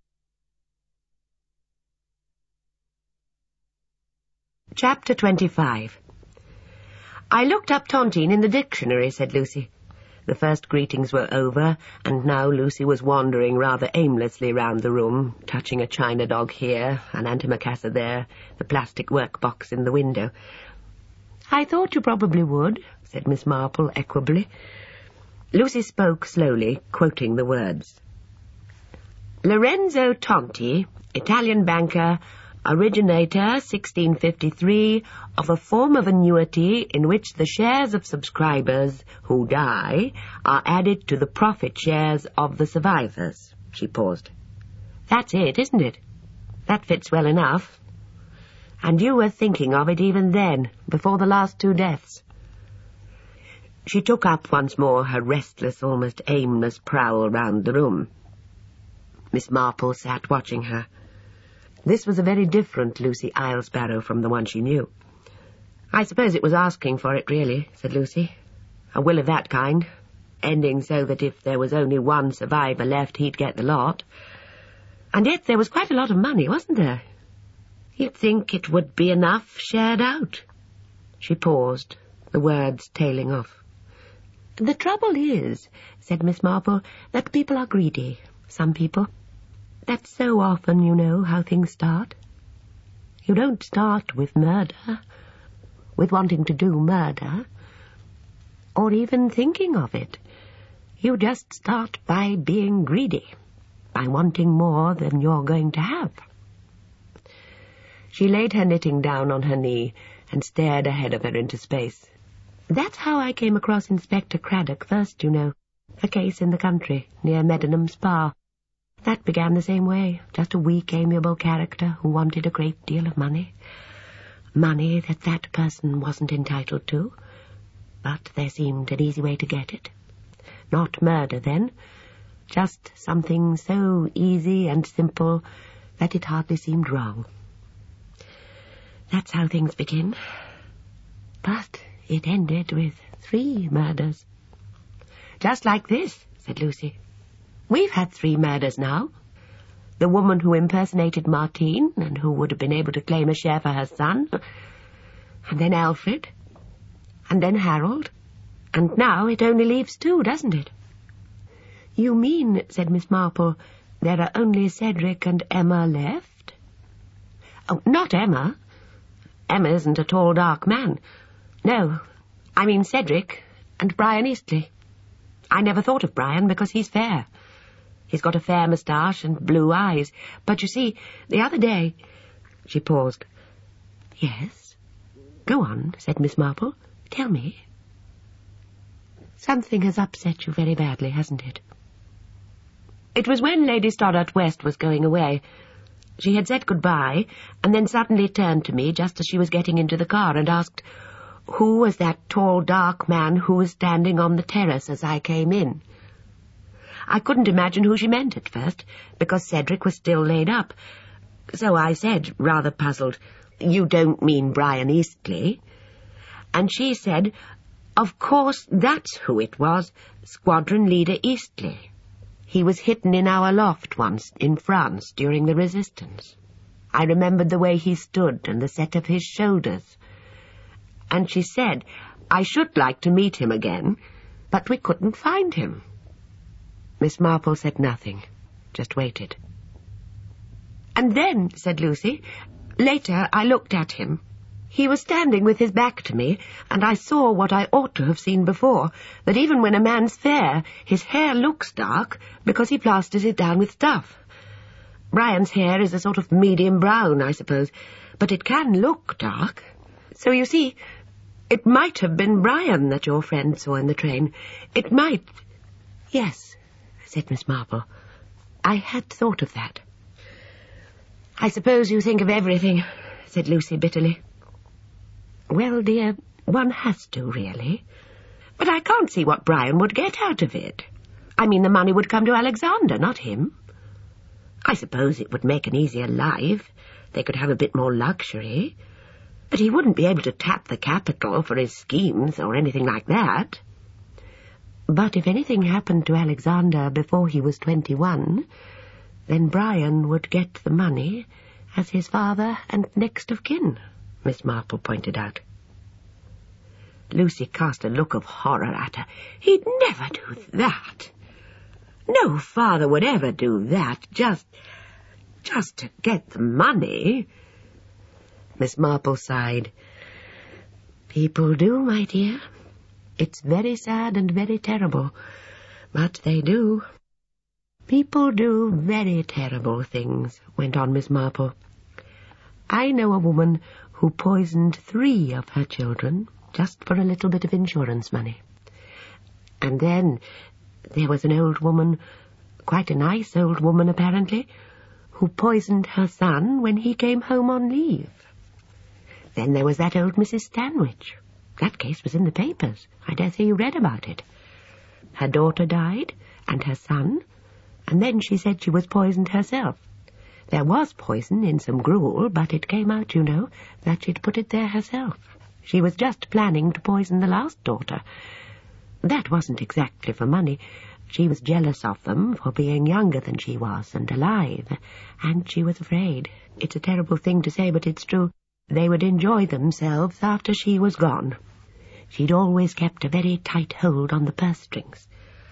Chapter twenty-five. I looked up tontine in the dictionary, said Lucy. The first greetings were over, and now Lucy was wandering rather aimlessly round the room, touching a china dog here, an antimacassar there, the plastic workbox in the window. I thought you probably would, said Miss Marple equably. Lucy spoke slowly, quoting the words. Lorenzo Tonti, Italian banker, originator, sixteen fifty-three, of a form of annuity in which the shares of subscribers who die are added to the profit shares of the survivors. She paused. That's it, isn't it? That fits well enough. And you were thinking of it even then, before the last two deaths. She took up once more her restless, almost aimless prowl round the room. Miss Marple sat watching her. This was a very different Lucy Islesbarrow from the one she knew. I suppose it was asking for it, really, said Lucy. A will of that kind, ending so that if there was only one survivor left, he'd get the lot. And yet there was quite a lot of money, wasn't there? You'd think it would be enough shared out. She paused, the words tailing off. The trouble is, said Miss Marple, that people are greedy, some people. That's so often, you know, how things start. You don't start with murder, with wanting to do murder, or even thinking of it. You just start by being greedy, by wanting more than you're going to have. She laid her knitting down on her knee and stared ahead of her into space. That's how I came across Inspector Craddock first, you know, a case in the country near Meddenham Spa. That began the same way, just a weak, amiable character who wanted a great deal of money. Money that that person wasn't entitled to, but there seemed an easy way to get it. Not murder, then, just something so easy and simple that it hardly seemed wrong. That's how things begin. But it ended with three murders. Just like this, said Lucy. We've had three murders now. The woman who impersonated Martine and who would have been able to claim a share for her son, and then Alfred, and then Harold, and now it only leaves two, doesn't it? You mean, said Miss Marple, there are only Cedric and Emma left? Oh, not Emma. Emma isn't a tall, dark man. No, I mean Cedric and Brian Eastleigh. I never thought of Brian because he's fair. He's got a fair moustache and blue eyes. But you see, the other day... She paused. Yes? Go on, said Miss Marple. Tell me. Something has upset you very badly, hasn't it? It was when Lady Stoddart West was going away. She had said goodbye, and then suddenly turned to me just as she was getting into the car and asked, who was that tall, dark man who was standing on the terrace as I came in? I couldn't imagine who she meant at first, because Cedric was still laid up. So I said, rather puzzled, you don't mean Brian Eastleigh? And she said, of course that's who it was, Squadron Leader Eastleigh. He was hidden in our loft once in France during the Resistance. I remembered the way he stood and the set of his shoulders. And she said, I should like to meet him again, but we couldn't find him. Miss Marple said nothing, just waited. And then, said Lucy, later I looked at him. He was standing with his back to me, and I saw what I ought to have seen before, that even when a man's fair, his hair looks dark because he plasters it down with stuff. Brian's hair is a sort of medium brown, I suppose, but it can look dark. So you see, it might have been Brian that your friend saw in the train. It might... Yes, said Miss Marple. I had thought of that. I suppose you think of everything, said Lucy bitterly. Well, dear, one has to, really. But I can't see what Brian would get out of it. I mean, the money would come to Alexander, not him. I suppose it would make an easier life. They could have a bit more luxury. But he wouldn't be able to tap the capital for his schemes or anything like that. But if anything happened to Alexander before he was twenty-one, then Brian would get the money as his father and next of kin, Miss Marple pointed out. Lucy cast a look of horror at her. He'd never do that. No father would ever do that, just... just to get the money. Miss Marple sighed. People do, my dear. It's very sad and very terrible, but they do. People do very terrible things, went on Miss Marple. I know a woman who poisoned three of her children just for a little bit of insurance money. And then there was an old woman, quite a nice old woman apparently, who poisoned her son when he came home on leave. Then there was that old Missus Stanwich. That case was in the papers. I dare say you read about it. Her daughter died, and her son, and then she said she was poisoned herself. There was poison in some gruel, but it came out, you know, that she'd put it there herself. She was just planning to poison the last daughter. That wasn't exactly for money. She was jealous of them for being younger than she was and alive, and she was afraid. It's a terrible thing to say, but it's true. They would enjoy themselves after she was gone. She'd always kept a very tight hold on the purse strings.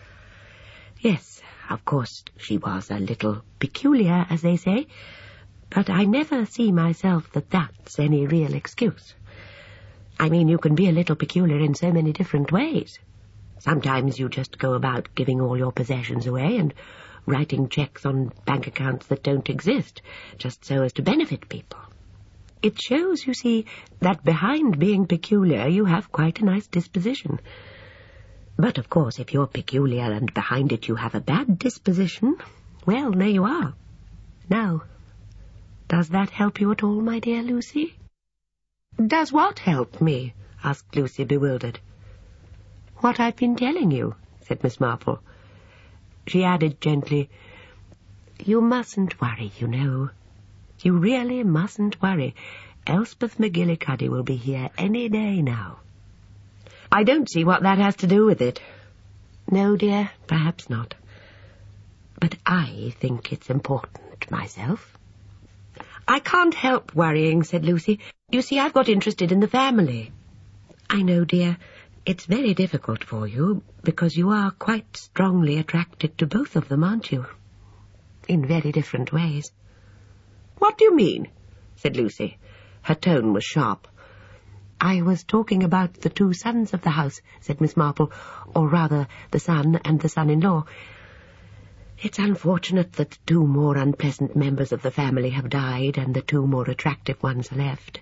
Yes, of course, she was a little peculiar, as they say, but I never see myself that that's any real excuse. I mean, you can be a little peculiar in so many different ways. Sometimes you just go about giving all your possessions away and writing checks on bank accounts that don't exist, just so as to benefit people. It shows, you see, that behind being peculiar you have quite a nice disposition. But, of course, if you're peculiar and behind it you have a bad disposition, well, there you are. Now, does that help you at all, my dear Lucy? Does what help me? Asked Lucy, bewildered. What I've been telling you, said Miss Marple. She added gently, You mustn't worry, you know. You really mustn't worry. Elspeth McGillicuddy will be here any day now. I don't see what that has to do with it. No, dear, perhaps not. But I think it's important myself. I can't help worrying, said Lucy. You see, I've got interested in the family. I know, dear. It's very difficult for you, because you are quite strongly attracted to both of them, aren't you? In very different ways. What do you mean? Said Lucy. Her tone was sharp. I was talking about the two sons of the house, said Miss Marple, or rather the son and the son-in-law. It's unfortunate that two more unpleasant members of the family have died and the two more attractive ones are left.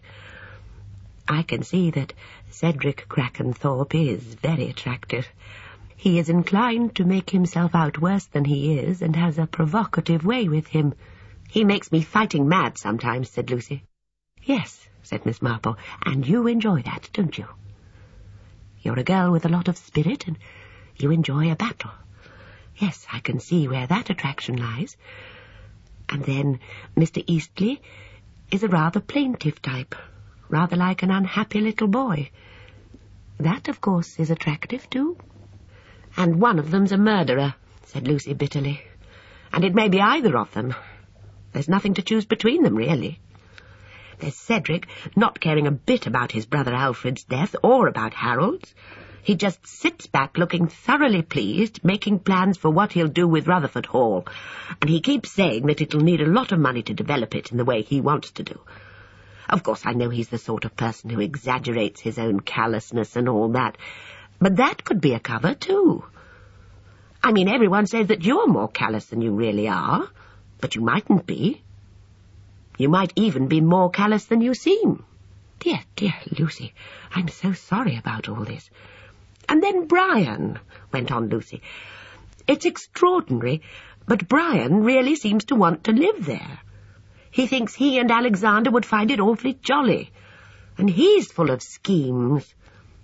I can see that Cedric Crackenthorpe is very attractive. He is inclined to make himself out worse than he is and has a provocative way with him. He makes me fighting mad sometimes, said Lucy. Yes, said Miss Marple, and you enjoy that, don't you? You're a girl with a lot of spirit, and you enjoy a battle. Yes, I can see where that attraction lies. And then Mister Eastleigh is a rather plaintive type, rather like an unhappy little boy. That, of course, is attractive, too. And one of them's a murderer, said Lucy bitterly. And it may be either of them. There's nothing to choose between them, really. There's Cedric, not caring a bit about his brother Alfred's death or about Harold's. He just sits back looking thoroughly pleased, making plans for what he'll do with Rutherford Hall, and he keeps saying that it'll need a lot of money to develop it in the way he wants to do. Of course, I know he's the sort of person who exaggerates his own callousness and all that, but that could be a cover, too. I mean, everyone says that you're more callous than you really are, but you mightn't be. You might even be more callous than you seem. Dear, dear Lucy, I'm so sorry about all this. And then Brian, went on Lucy. It's extraordinary, but Brian really seems to want to live there. He thinks he and Alexander would find it awfully jolly. And he's full of schemes.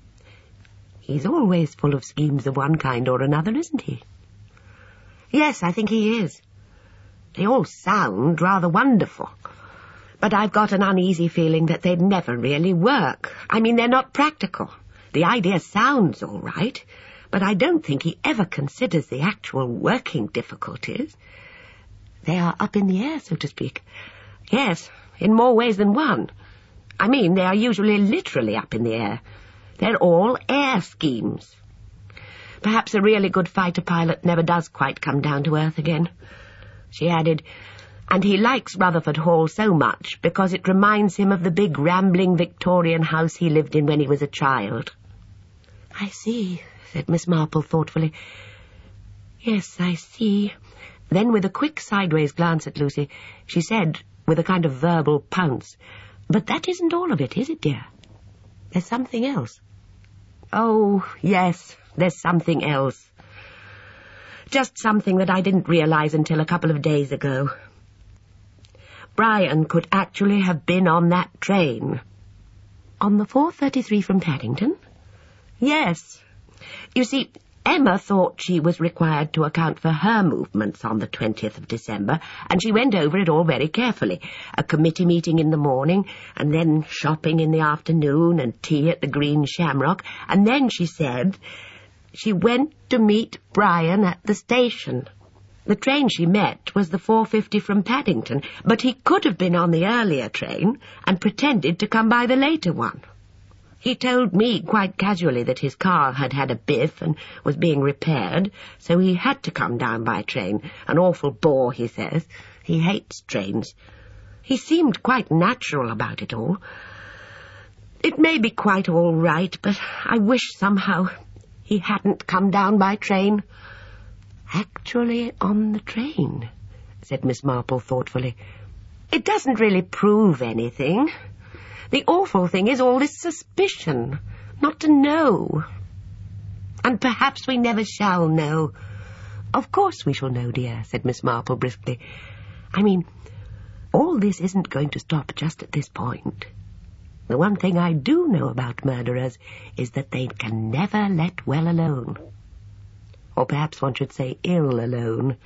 He's always full of schemes of one kind or another, isn't he? Yes, I think he is. They all sound rather wonderful. But I've got an uneasy feeling that they'd never really work. I mean, they're not practical. The idea sounds all right, but I don't think he ever considers the actual working difficulties. They are up in the air, so to speak. Yes, in more ways than one. I mean, they are usually literally up in the air. They're all air schemes. Perhaps a really good fighter pilot never does quite come down to earth again. She added, and he likes Rutherford Hall so much because it reminds him of the big rambling Victorian house he lived in when he was a child. I see, said Miss Marple thoughtfully. Yes, I see. Then, with a quick sideways glance at Lucy, she said, with a kind of verbal pounce, but that isn't all of it, is it, dear? There's something else. Oh, yes, there's something else. Just something that I didn't realize until a couple of days ago. Brian could actually have been on that train. On the four thirty-three from Paddington? Yes. You see, Emma thought she was required to account for her movements on the twentieth of December, and she went over it all very carefully. A committee meeting in the morning, and then shopping in the afternoon, and tea at the Green Shamrock, and then she said she went to meet Brian at the station. The train she met was the four fifty from Paddington, but he could have been on the earlier train and pretended to come by the later one. He told me quite casually that his car had had a biff and was being repaired, so he had to come down by train. An awful bore, he says. He hates trains. He seemed quite natural about it all. It may be quite all right, but I wish somehow he hadn't come down by train. Actually on the train, said Miss Marple thoughtfully. It doesn't really prove anything. The awful thing is all this suspicion, not to know. And perhaps we never shall know. Of course we shall know, dear, said Miss Marple briskly. I mean, all this isn't going to stop just at this point. The one thing I do know about murderers is that they can never let well alone. Or perhaps one should say ill alone.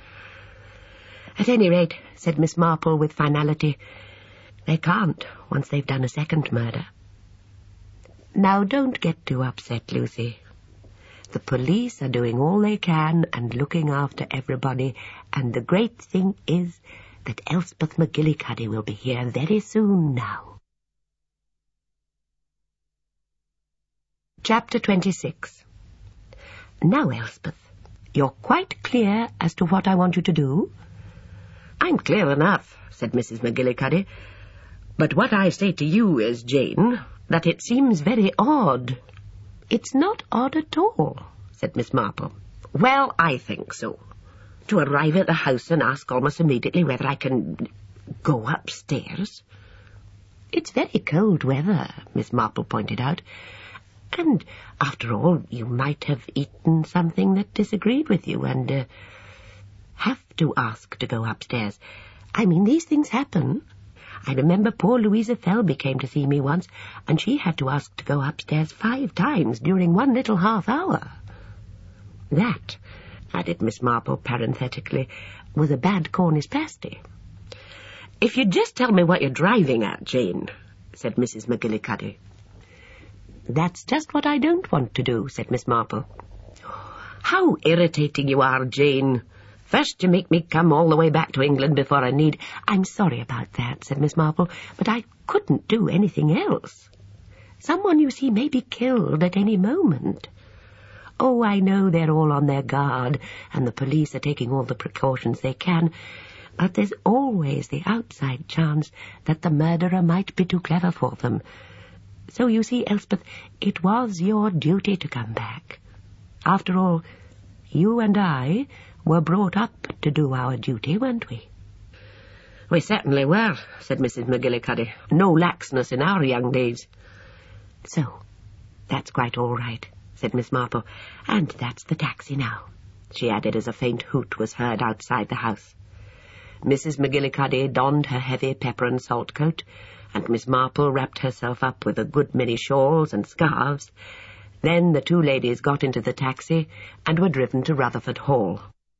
At any rate, said Miss Marple with finality, they can't once they've done a second murder. Now don't get too upset, Lucy. The police are doing all they can and looking after everybody, and the great thing is that Elspeth McGillicuddy will be here very soon now. Chapter twenty-six. Now, Elspeth, you're quite clear as to what I want you to do? I'm clear enough, said Missus McGillicuddy. But what I say to you is, Jane, that it seems very odd. It's not odd at all, said Miss Marple. Well, I think so. To arrive at the house and ask almost immediately whether I can go upstairs. It's very cold weather, Miss Marple pointed out. And, after all, you might have eaten something that disagreed with you and uh, have to ask to go upstairs. I mean, these things happen. I remember poor Louisa Felby came to see me once, and she had to ask to go upstairs five times during one little half hour. That, added Miss Marple parenthetically, was a bad Cornish pasty. If you'd just tell me what you're driving at, Jane, said Missus McGillicuddy. That's just what I don't want to do, said Miss Marple. How irritating you are, Jane. First you make me come all the way back to England before I need... I'm sorry about that, said Miss Marple, but I couldn't do anything else. Someone, you see, may be killed at any moment. Oh, I know they're all on their guard, and the police are taking all the precautions they can, but there's always the outside chance that the murderer might be too clever for them. So, you see, Elspeth, it was your duty to come back. After all, you and I were brought up to do our duty, weren't we? We certainly were, said Missus McGillicuddy. No laxness in our young days. So, that's quite all right, said Miss Marple. And that's the taxi now, she added as a faint hoot was heard outside the house. Missus McGillicuddy donned her heavy pepper and salt coat, and Miss Marple wrapped herself up with a good many shawls and scarves. Then the two ladies got into the taxi and were driven to Rutherford Hall.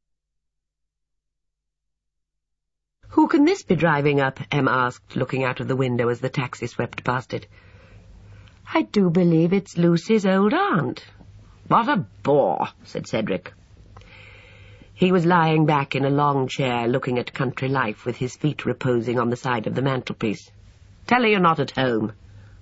"Who can this be driving up?" Emma asked, looking out of the window as the taxi swept past it. "I do believe it's Lucy's old aunt." "What a bore," said Cedric. He was lying back in a long chair looking at country life with his feet reposing on the side of the mantelpiece. "Tell her you're not at home."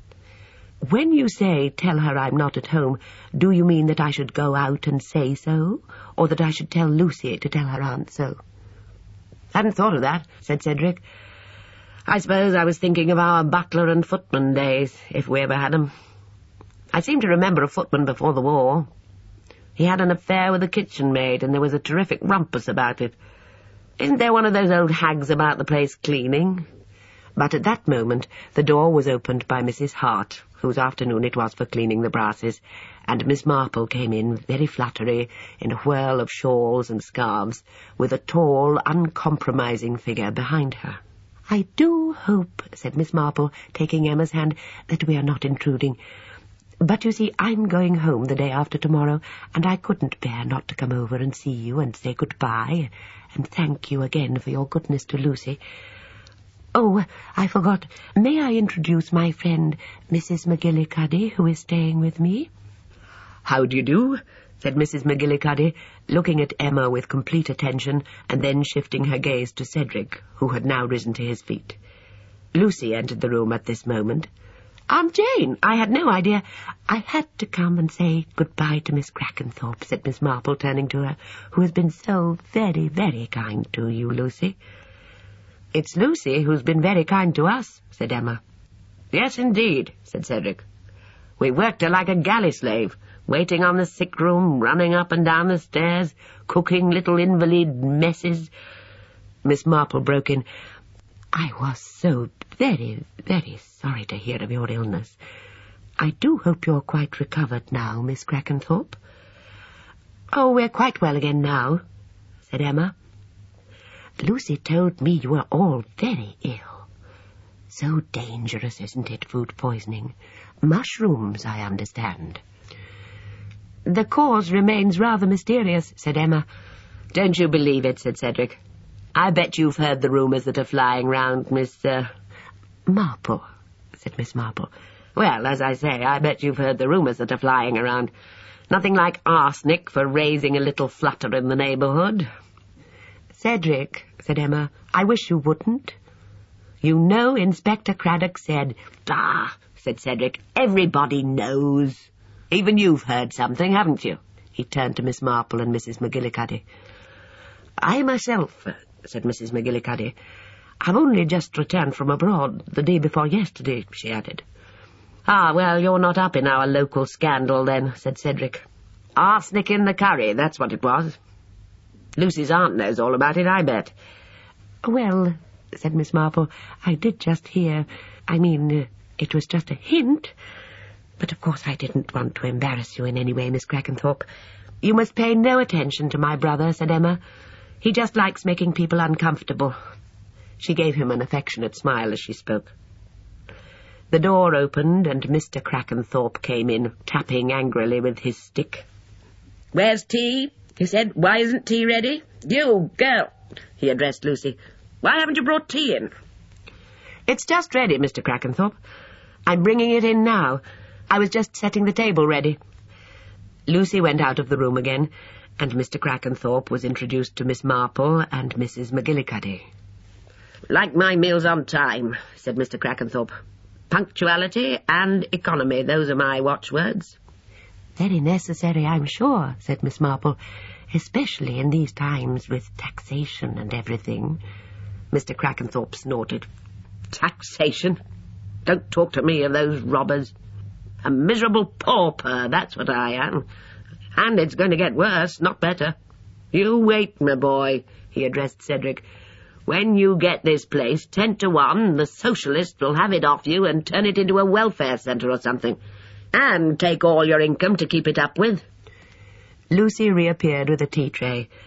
"When you say, 'tell her I'm not at home,' do you mean that I should go out and say so, or that I should tell Lucy to tell her aunt so?" "Hadn't thought of that," said Cedric. "I suppose I was thinking of our butler and footman days, if we ever had 'em. I seem to remember a footman before the war. He had an affair with a kitchen maid, and there was a terrific rumpus about it. Isn't there one of those old hags about the place cleaning?" But at that moment the door was opened by Missus Hart, whose afternoon it was for cleaning the brasses, and Miss Marple came in, very fluttery, in a whirl of shawls and scarves, with a tall, uncompromising figure behind her. "I do hope," said Miss Marple, taking Emma's hand, "that we are not intruding. But you see, I'm going home the day after tomorrow, and I couldn't bear not to come over and see you and say good-bye, and thank you again for your goodness to Lucy. Oh, I forgot. May I introduce my friend, Missus McGillicuddy, who is staying with me?" "How do you do?" said Missus McGillicuddy, looking at Emma with complete attention, and then shifting her gaze to Cedric, who had now risen to his feet. Lucy entered the room at this moment. "Aunt Jane, I had no idea—" "I had to come and say good-bye to Miss Crackenthorpe," said Miss Marple, turning to her, "who has been so very, very kind to you, Lucy." "It's Lucy who's been very kind to us," said Emma. "Yes, indeed," said Cedric. "We worked her like a galley slave, waiting on the sick room, running up and down the stairs, cooking little invalid messes." Miss Marple broke in. "I was so very, very sorry to hear of your illness. I do hope you're quite recovered now, Miss Crackenthorpe." "Oh, we're quite well again now," said Emma. "Lucy told me you were all very ill. So dangerous, isn't it, food poisoning? Mushrooms, I understand." "The cause remains rather mysterious," said Emma. "Don't you believe it," said Cedric. "I bet you've heard the rumours that are flying round, Miss, uh... Marple," said Miss Marple. "Well, as I say, I bet you've heard the rumours that are flying around. Nothing like arsenic for raising a little flutter in the neighbourhood." "Cedric," said Emma, "I wish you wouldn't." "You know Inspector Craddock said—" "Ah," said Cedric, "everybody knows. Even you've heard something, haven't you?" He turned to Miss Marple and Missus McGillicuddy. "I myself," said Missus McGillicuddy, "have only just returned from abroad the day before yesterday," she added. "Ah, well, you're not up in our local scandal, then," said Cedric. "Arsenic in the curry, that's what it was. Lucy's aunt knows all about it, I bet." "Well," said Miss Marple, "I did just hear. I mean, uh, it was just a hint. But of course I didn't want to embarrass you in any way, Miss Crackenthorpe." "You must pay no attention to my brother," said Emma. "He just likes making people uncomfortable." She gave him an affectionate smile as she spoke. The door opened, and Mister Crackenthorpe came in, tapping angrily with his stick. "Where's tea?" he said. "Why isn't tea ready? You, girl," he addressed Lucy. "Why haven't you brought tea in?" "It's just ready, Mister Crackenthorpe. I'm bringing it in now. I was just setting the table ready." Lucy went out of the room again, and Mister Crackenthorpe was introduced to Miss Marple and Missus McGillicuddy. "Like my meals on time," said Mister Crackenthorpe. "Punctuality and economy, those are my watchwords." "Very necessary, I'm sure," said Miss Marple, "especially in these times with taxation and everything." Mister Crackenthorpe snorted. "Taxation? Don't talk to me of those robbers. A miserable pauper, that's what I am. And it's going to get worse, not better. You wait, my boy," he addressed Cedric. "When you get this place, ten to one, the socialists will have it off you and turn it into a welfare centre or something. And take all your income to keep it up with." Lucy reappeared with a tea tray.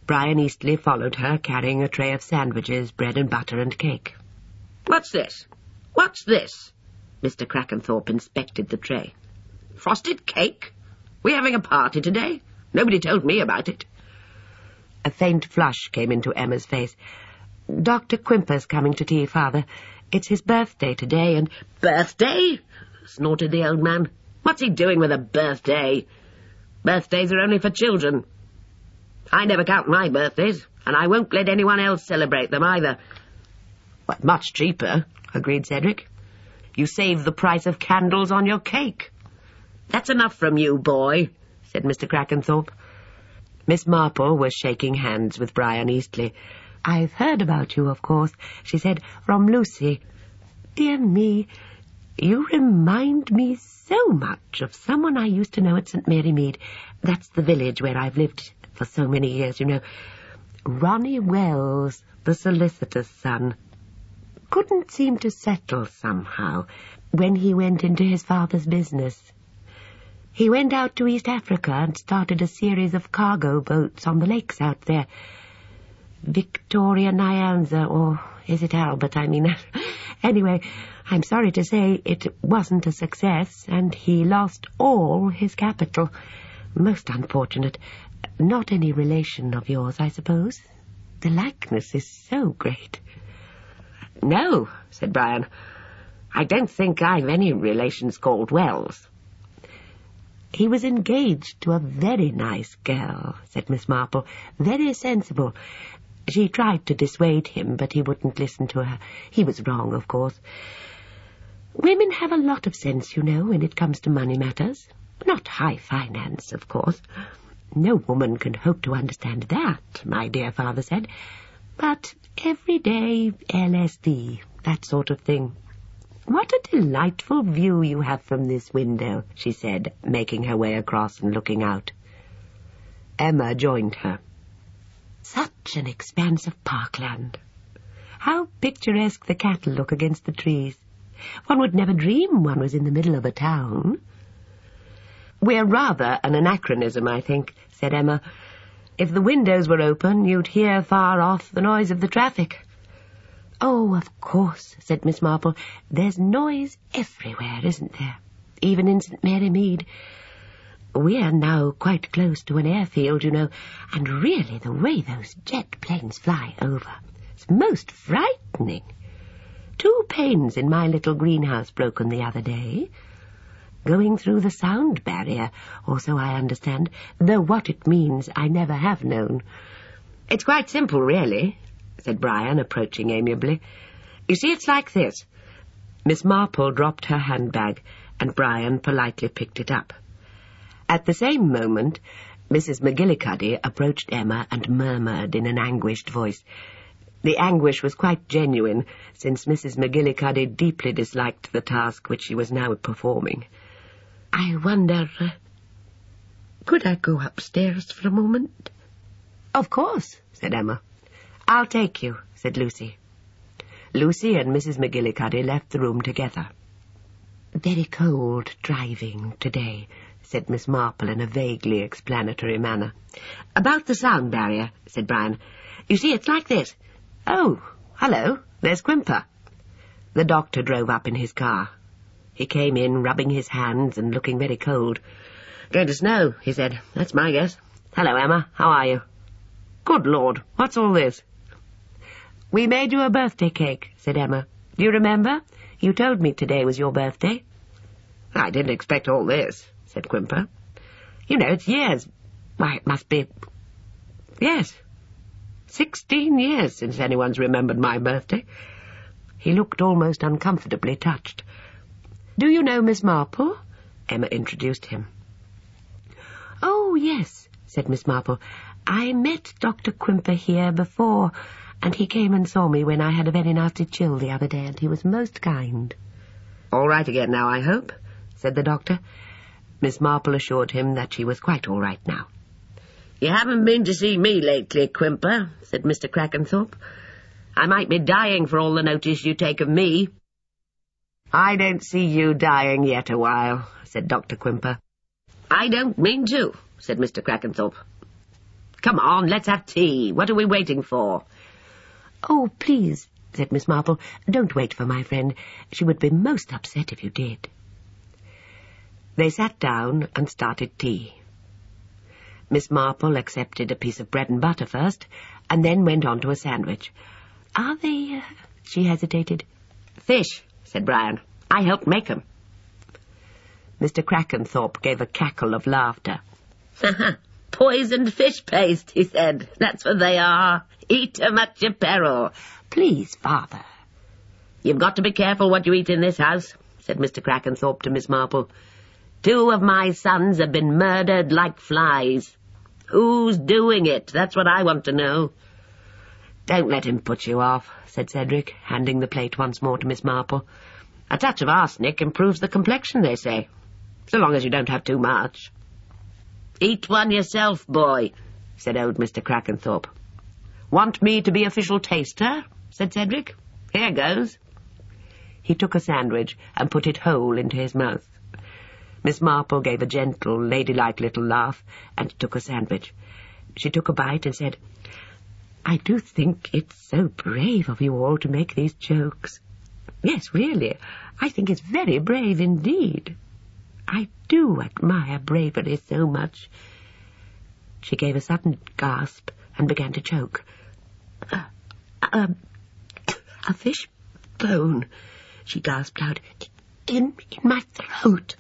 Brian Eastley followed her, carrying a tray of sandwiches, bread and butter and cake. "What's this? What's this?" Mister Crackenthorpe inspected the tray. "Frosted cake? We're having a party today? Nobody told me about it." A faint flush came into Emma's face. "Doctor Quimper's coming to tea, Father. It's his birthday today, and—" "Birthday?" snorted the old man. "What's he doing with a birthday? Birthdays are only for children. I never count my birthdays, and I won't let anyone else celebrate them either." "Well, much cheaper," agreed Cedric. "You save the price of candles on your cake." "That's enough from you, boy," said Mister Crackenthorpe. Miss Marple was shaking hands with Brian Eastley. "I've heard about you, of course," she said, "from Lucy. Dear me, you remind me so much of someone I used to know at St Mary Mead. That's the village where I've lived for so many years, you know. Ronnie Wells, the solicitor's son. Couldn't seem to settle somehow when he went into his father's business. He went out to East Africa and started a series of cargo boats on the lakes out there. Victoria Nyanza, or is it Albert, I mean. Anyway, I'm sorry to say it wasn't a success, and he lost all his capital. Most unfortunate. Not any relation of yours, I suppose? The likeness is so great." "No," said Brian. "I don't think I've any relations called Wells." "He was engaged to a very nice girl," said Miss Marple. "Very sensible. She tried to dissuade him, but he wouldn't listen to her. He was wrong, of course. Women have a lot of sense, you know, when it comes to money matters. Not high finance, of course. No woman can hope to understand that, my dear father said. But everyday L S D, that sort of thing. What a delightful view you have from this window," she said, making her way across and looking out. Emma joined her. "Such an expanse of parkland. How picturesque the cattle look against the trees. One would never dream one was in the middle of a town." "We're rather an anachronism, I think," said Emma. "If the windows were open, you'd hear far off the noise of the traffic." "Oh, of course," said Miss Marple. "There's noise everywhere, isn't there? Even in St Mary Mead. We're now quite close to an airfield, you know, and really the way those jet planes fly over, it's most frightening. Two panes in my little greenhouse broken the other day. Going through the sound barrier, or so I understand, though what it means I never have known." "It's quite simple, really," said Brian, approaching amiably. "You see, it's like this." Miss Marple dropped her handbag, and Brian politely picked it up. At the same moment, Missus McGillicuddy approached Emma and murmured in an anguished voice. The anguish was quite genuine, since Missus McGillicuddy deeply disliked the task which she was now performing. "I wonder, uh, could I go upstairs for a moment?" "Of course," said Emma. "I'll take you," said Lucy. Lucy and Missus McGillicuddy left the room together. "Very cold driving today," said Miss Marple in a vaguely explanatory manner. "About the sound barrier," said Brian. "You see, it's like this. Oh, hello, there's Quimper." The doctor drove up in his car. He came in, rubbing his hands and looking very cold. "Going to snow," he said. "That's my guess. Hello, Emma. How are you?" "Good Lord, what's all this?" "We made you a birthday cake," said Emma. "Do you remember? You told me today was your birthday." "I didn't expect all this," said Quimper. "You know, it's years. Why, it must be... Yes, sixteen years since anyone's remembered my birthday." He looked almost uncomfortably touched. "Do you know Miss Marple?" Emma introduced him. "Oh, yes," said Miss Marple. "I met Doctor Quimper here before, and he came and saw me when I had a very nasty chill the other day, and he was most kind." "All right again now, I hope?" said the doctor. Miss Marple assured him that she was quite all right now. "You haven't been to see me lately, Quimper," said Mister Crackenthorpe. "I might be dying for all the notice you take of me." "I don't see you dying yet a while," said Doctor Quimper. "I don't mean to," said Mister Crackenthorpe. Come on, let's have tea. What are we waiting for? Oh, please, said Miss Marple, don't wait for my friend. She would be most upset if you did. They sat down and started tea. Miss Marple accepted a piece of bread and butter first, and then went on to a sandwich. Are they, uh, she hesitated. Fish, said Brian. I helped make 'em. Mister Crackenthorpe gave a cackle of laughter. Poisoned fish paste, he said. That's what they are. Eat 'em at your peril. Please, father. You've got to be careful what you eat in this house, said Mister Crackenthorpe to Miss Marple. Two of my sons have been murdered like flies. Who's doing it? That's what I want to know. Don't let him put you off, said Cedric, handing the plate once more to Miss Marple. A touch of arsenic improves the complexion, they say, so long as you don't have too much. Eat one yourself, boy, said old Mister Crackenthorpe. Want me to be official taster? Said Cedric. Here goes. He took a sandwich and put it whole into his mouth. Miss Marple gave a gentle, ladylike little laugh and took a sandwich. She took a bite and said, I do think it's so brave of you all to make these jokes. Yes, really, I think it's very brave indeed. I do admire bravery so much. She gave a sudden gasp and began to choke. Uh, uh, a fish bone, she gasped out, in, in my throat.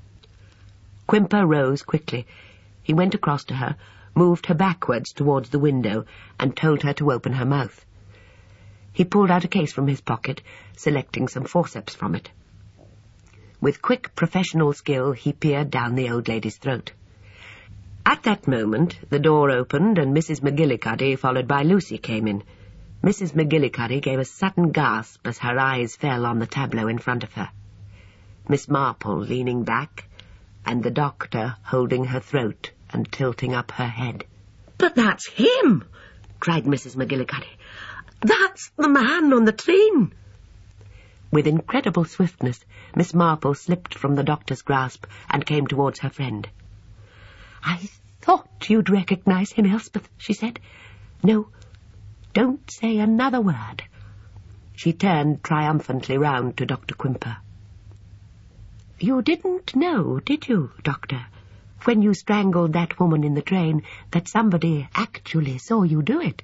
Quimper rose quickly. He went across to her, moved her backwards towards the window, and told her to open her mouth. He pulled out a case from his pocket, selecting some forceps from it. With quick professional skill, he peered down the old lady's throat. At that moment, the door opened, and Missus McGillicuddy, followed by Lucy, came in. Missus McGillicuddy gave a sudden gasp as her eyes fell on the tableau in front of her. Miss Marple leaning back, and the doctor holding her throat and tilting up her head. But that's him, cried Missus McGillicuddy. That's the man on the train. With incredible swiftness, Miss Marple slipped from the doctor's grasp and came towards her friend. I thought you'd recognize him, Elspeth, she said. No, don't say another word. She turned triumphantly round to Doctor Quimper. You didn't know, did you, Doctor, when you strangled that woman in the train, that somebody actually saw you do it?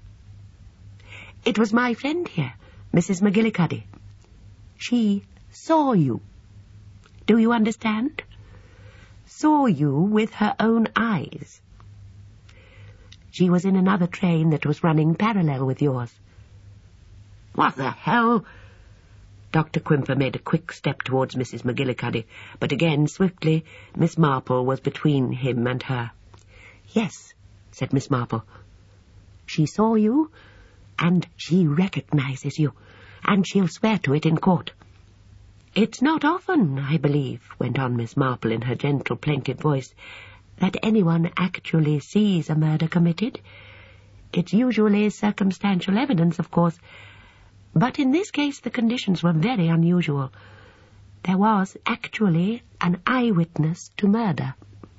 It was my friend here, Missus McGillicuddy. She saw you. Do you understand? Saw you with her own eyes. She was in another train that was running parallel with yours. What the hell? Doctor Quimper made a quick step towards Missus McGillicuddy, but again, swiftly, Miss Marple was between him and her. Yes, said Miss Marple. She saw you, and she recognizes you, and she'll swear to it in court. It's not often, I believe, went on Miss Marple in her gentle, plaintive voice, that anyone actually sees a murder committed. It's usually circumstantial evidence, of course, but in this case the conditions were very unusual. There was actually an eyewitness to murder.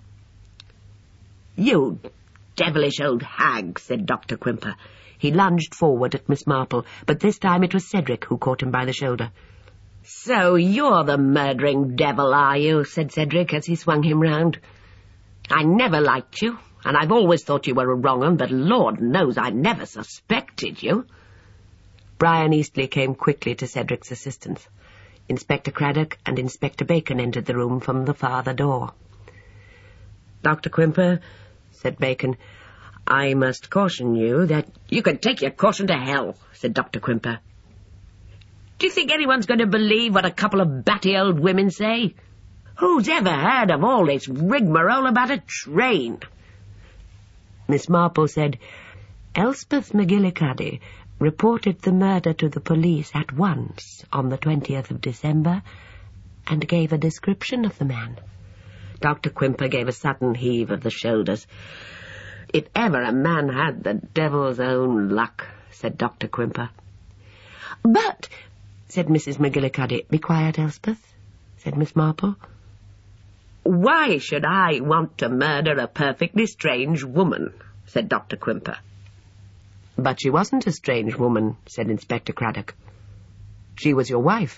You devilish old hag, said Doctor Quimper. He lunged forward at Miss Marple, but this time it was Cedric who caught him by the shoulder. So you're the murdering devil, are you? Said Cedric as he swung him round. I never liked you, and I've always thought you were a wrong 'un, but Lord knows I never suspected you. Brian Eastleigh came quickly to Cedric's assistance. Inspector Craddock and Inspector Bacon entered the room from the farther door. Doctor Quimper, said Bacon, I must caution you that... You can take your caution to hell, said Doctor Quimper. Do you think anyone's going to believe what a couple of batty old women say? Who's ever heard of all this rigmarole about a train? Miss Marple said, Elspeth McGillicuddy reported the murder to the police at once on the twentieth of December and gave a description of the man. Doctor Quimper gave a sudden heave of the shoulders. If ever a man had the devil's own luck, said Doctor Quimper. But, said Missus McGillicuddy, be quiet, Elspeth, said Miss Marple. Why should I want to murder a perfectly strange woman? said Doctor Quimper. But she wasn't a strange woman, said Inspector Craddock. She was your wife.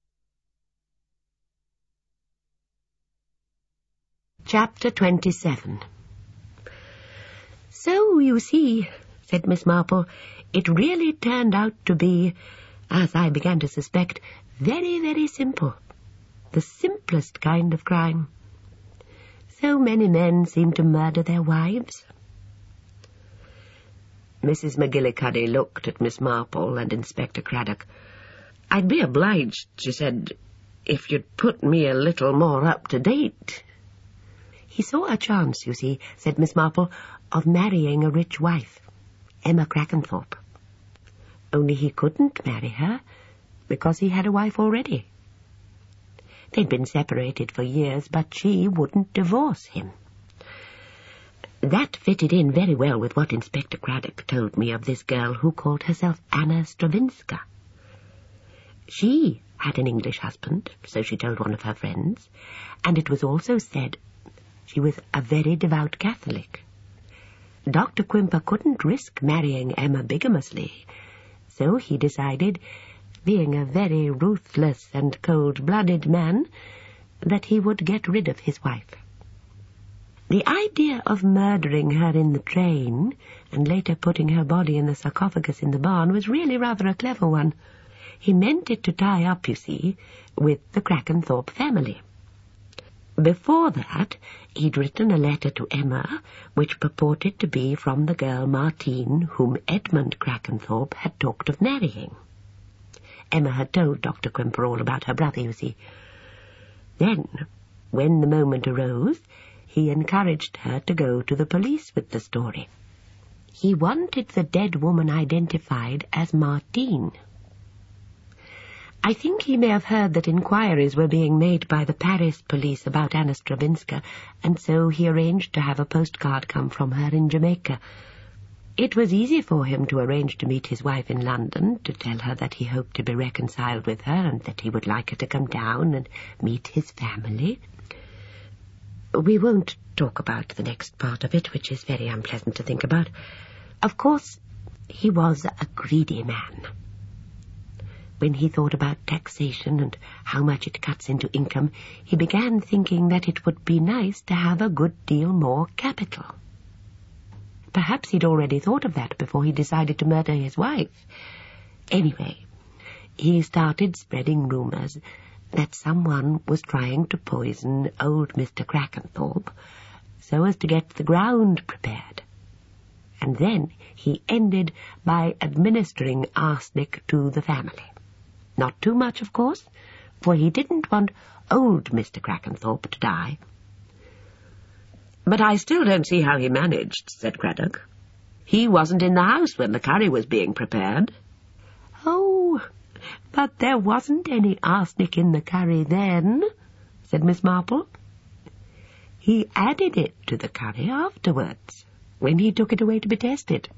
Chapter twenty-seven. So, you see, said Miss Marple, it really turned out to be, as I began to suspect, very, very simple. The simplest kind of crime. So many men seem to murder their wives. Missus McGillicuddy looked at Miss Marple and Inspector Craddock. I'd be obliged, she said, if you'd put me a little more up to date. He saw a chance, you see, said Miss Marple, of marrying a rich wife, Emma Crackenthorpe. Only he couldn't marry her, because he had a wife already. They'd been separated for years, but she wouldn't divorce him. That fitted in very well with what Inspector Craddock told me of this girl who called herself Anna Stravinska. She had an English husband, so she told one of her friends, and it was also said she was a very devout Catholic. Doctor Quimper couldn't risk marrying Emma bigamously, so he decided, being a very ruthless and cold-blooded man, that he would get rid of his wife. The idea of murdering her in the train and later putting her body in the sarcophagus in the barn was really rather a clever one. He meant it to tie up, you see, with the Crackenthorpe family. Before that, he'd written a letter to Emma, which purported to be from the girl Martine, whom Edmund Crackenthorpe had talked of marrying. Emma had told Doctor Quimper all about her brother, you see. Then, when the moment arose, he encouraged her to go to the police with the story. He wanted the dead woman identified as Martine. I think he may have heard that inquiries were being made by the Paris police about Anna Stravinska, and so he arranged to have a postcard come from her in Jamaica. It was easy for him to arrange to meet his wife in London, to tell her that he hoped to be reconciled with her and that he would like her to come down and meet his family. We won't talk about the next part of it, which is very unpleasant to think about. Of course, he was a greedy man. When he thought about taxation and how much it cuts into income, he began thinking that it would be nice to have a good deal more capital. Perhaps he'd already thought of that before he decided to murder his wife. Anyway, he started spreading rumors that someone was trying to poison old Mister Crackenthorpe so as to get the ground prepared. And then he ended by administering arsenic to the family. Not too much, of course, for he didn't want old Mister Crackenthorpe to die. But I still don't see how he managed, said Craddock. He wasn't in the house when the curry was being prepared. Oh, but there wasn't any arsenic in the curry then, said Miss Marple. He added it to the curry afterwards, when he took it away to be tested.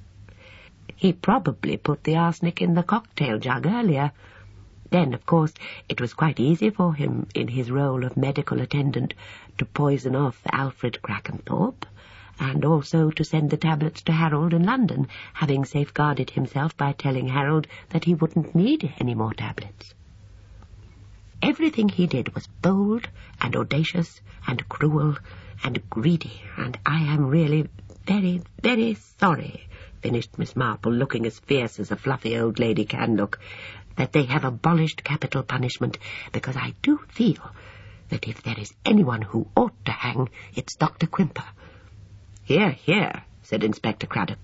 He probably put the arsenic in the cocktail jug earlier. Then, of course, it was quite easy for him, in his role of medical attendant, to poison off Alfred Crackenthorpe, and also to send the tablets to Harold in London, having safeguarded himself by telling Harold that he wouldn't need any more tablets. Everything he did was bold and audacious and cruel and greedy, and I am really very, very sorry, finished Miss Marple, looking as fierce as a fluffy old lady can look, that they have abolished capital punishment, because I do feel that if there is anyone who ought to hang, it's Doctor Quimper. Hear, hear, said Inspector Craddock.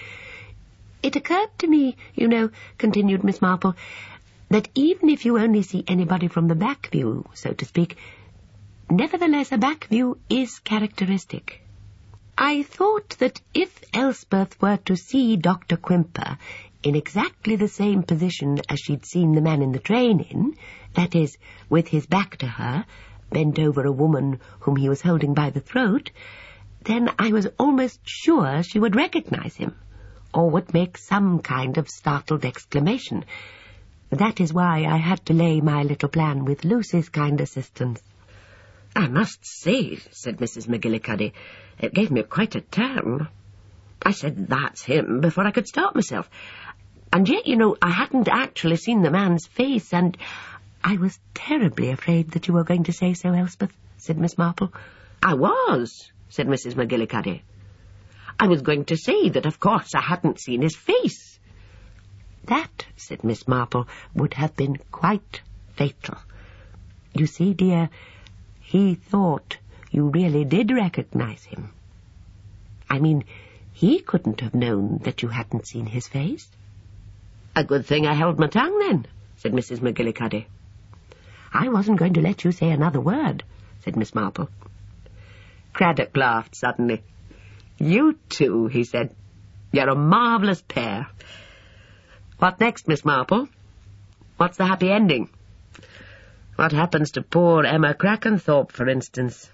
It occurred to me, you know, continued Miss Marple, that even if you only see anybody from the back view, so to speak, nevertheless a back view is characteristic. I thought that if Elspeth were to see Doctor Quimper in exactly the same position as she'd seen the man in the train in, that is, with his back to her, bent over a woman whom he was holding by the throat, then I was almost sure she would recognize him, or would make some kind of startled exclamation. That is why I had to lay my little plan with Lucy's kind assistance. I must say, said Missus McGillicuddy, it gave me quite a turn. I said, that's him, before I could stop myself. And yet, you know, I hadn't actually seen the man's face, and I was terribly afraid that you were going to say so, Elspeth, said Miss Marple. I was, said Missus McGillicuddy. I was going to say that, of course, I hadn't seen his face. That, said Miss Marple, would have been quite fatal. You see, dear, he thought you really did recognize him. I mean, he couldn't have known that you hadn't seen his face. A good thing I held my tongue, then, said Missus McGillicuddy. I wasn't going to let you say another word, said Miss Marple. Craddock laughed suddenly. You two, he said. You're a marvellous pair. What next, Miss Marple? What's the happy ending? What happens to poor Emma Crackenthorpe, for instance?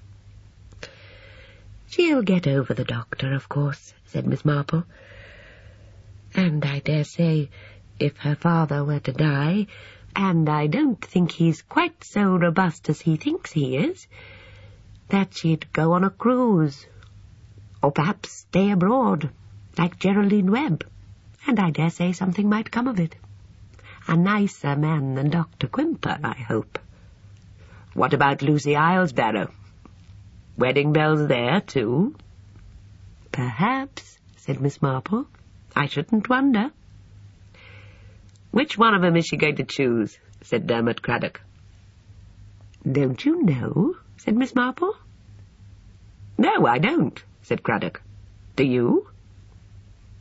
She'll get over the doctor, of course, said Miss Marple. And I dare say, if her father were to die, and I don't think he's quite so robust as he thinks he is, that she'd go on a cruise, or perhaps stay abroad, like Geraldine Webb, and I dare say something might come of it. A nicer man than Doctor Quimper, I hope. What about Lucy Islesbarrow? Wedding bells there, too? Perhaps, said Miss Marple. I shouldn't wonder. Which one of them is she going to choose? Said Dermot Craddock. Don't you know? Said Miss Marple. No, I don't, said Craddock. Do you?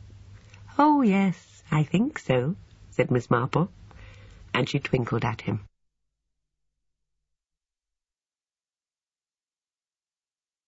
Oh, yes, I think so, said Miss Marple, and she twinkled at him.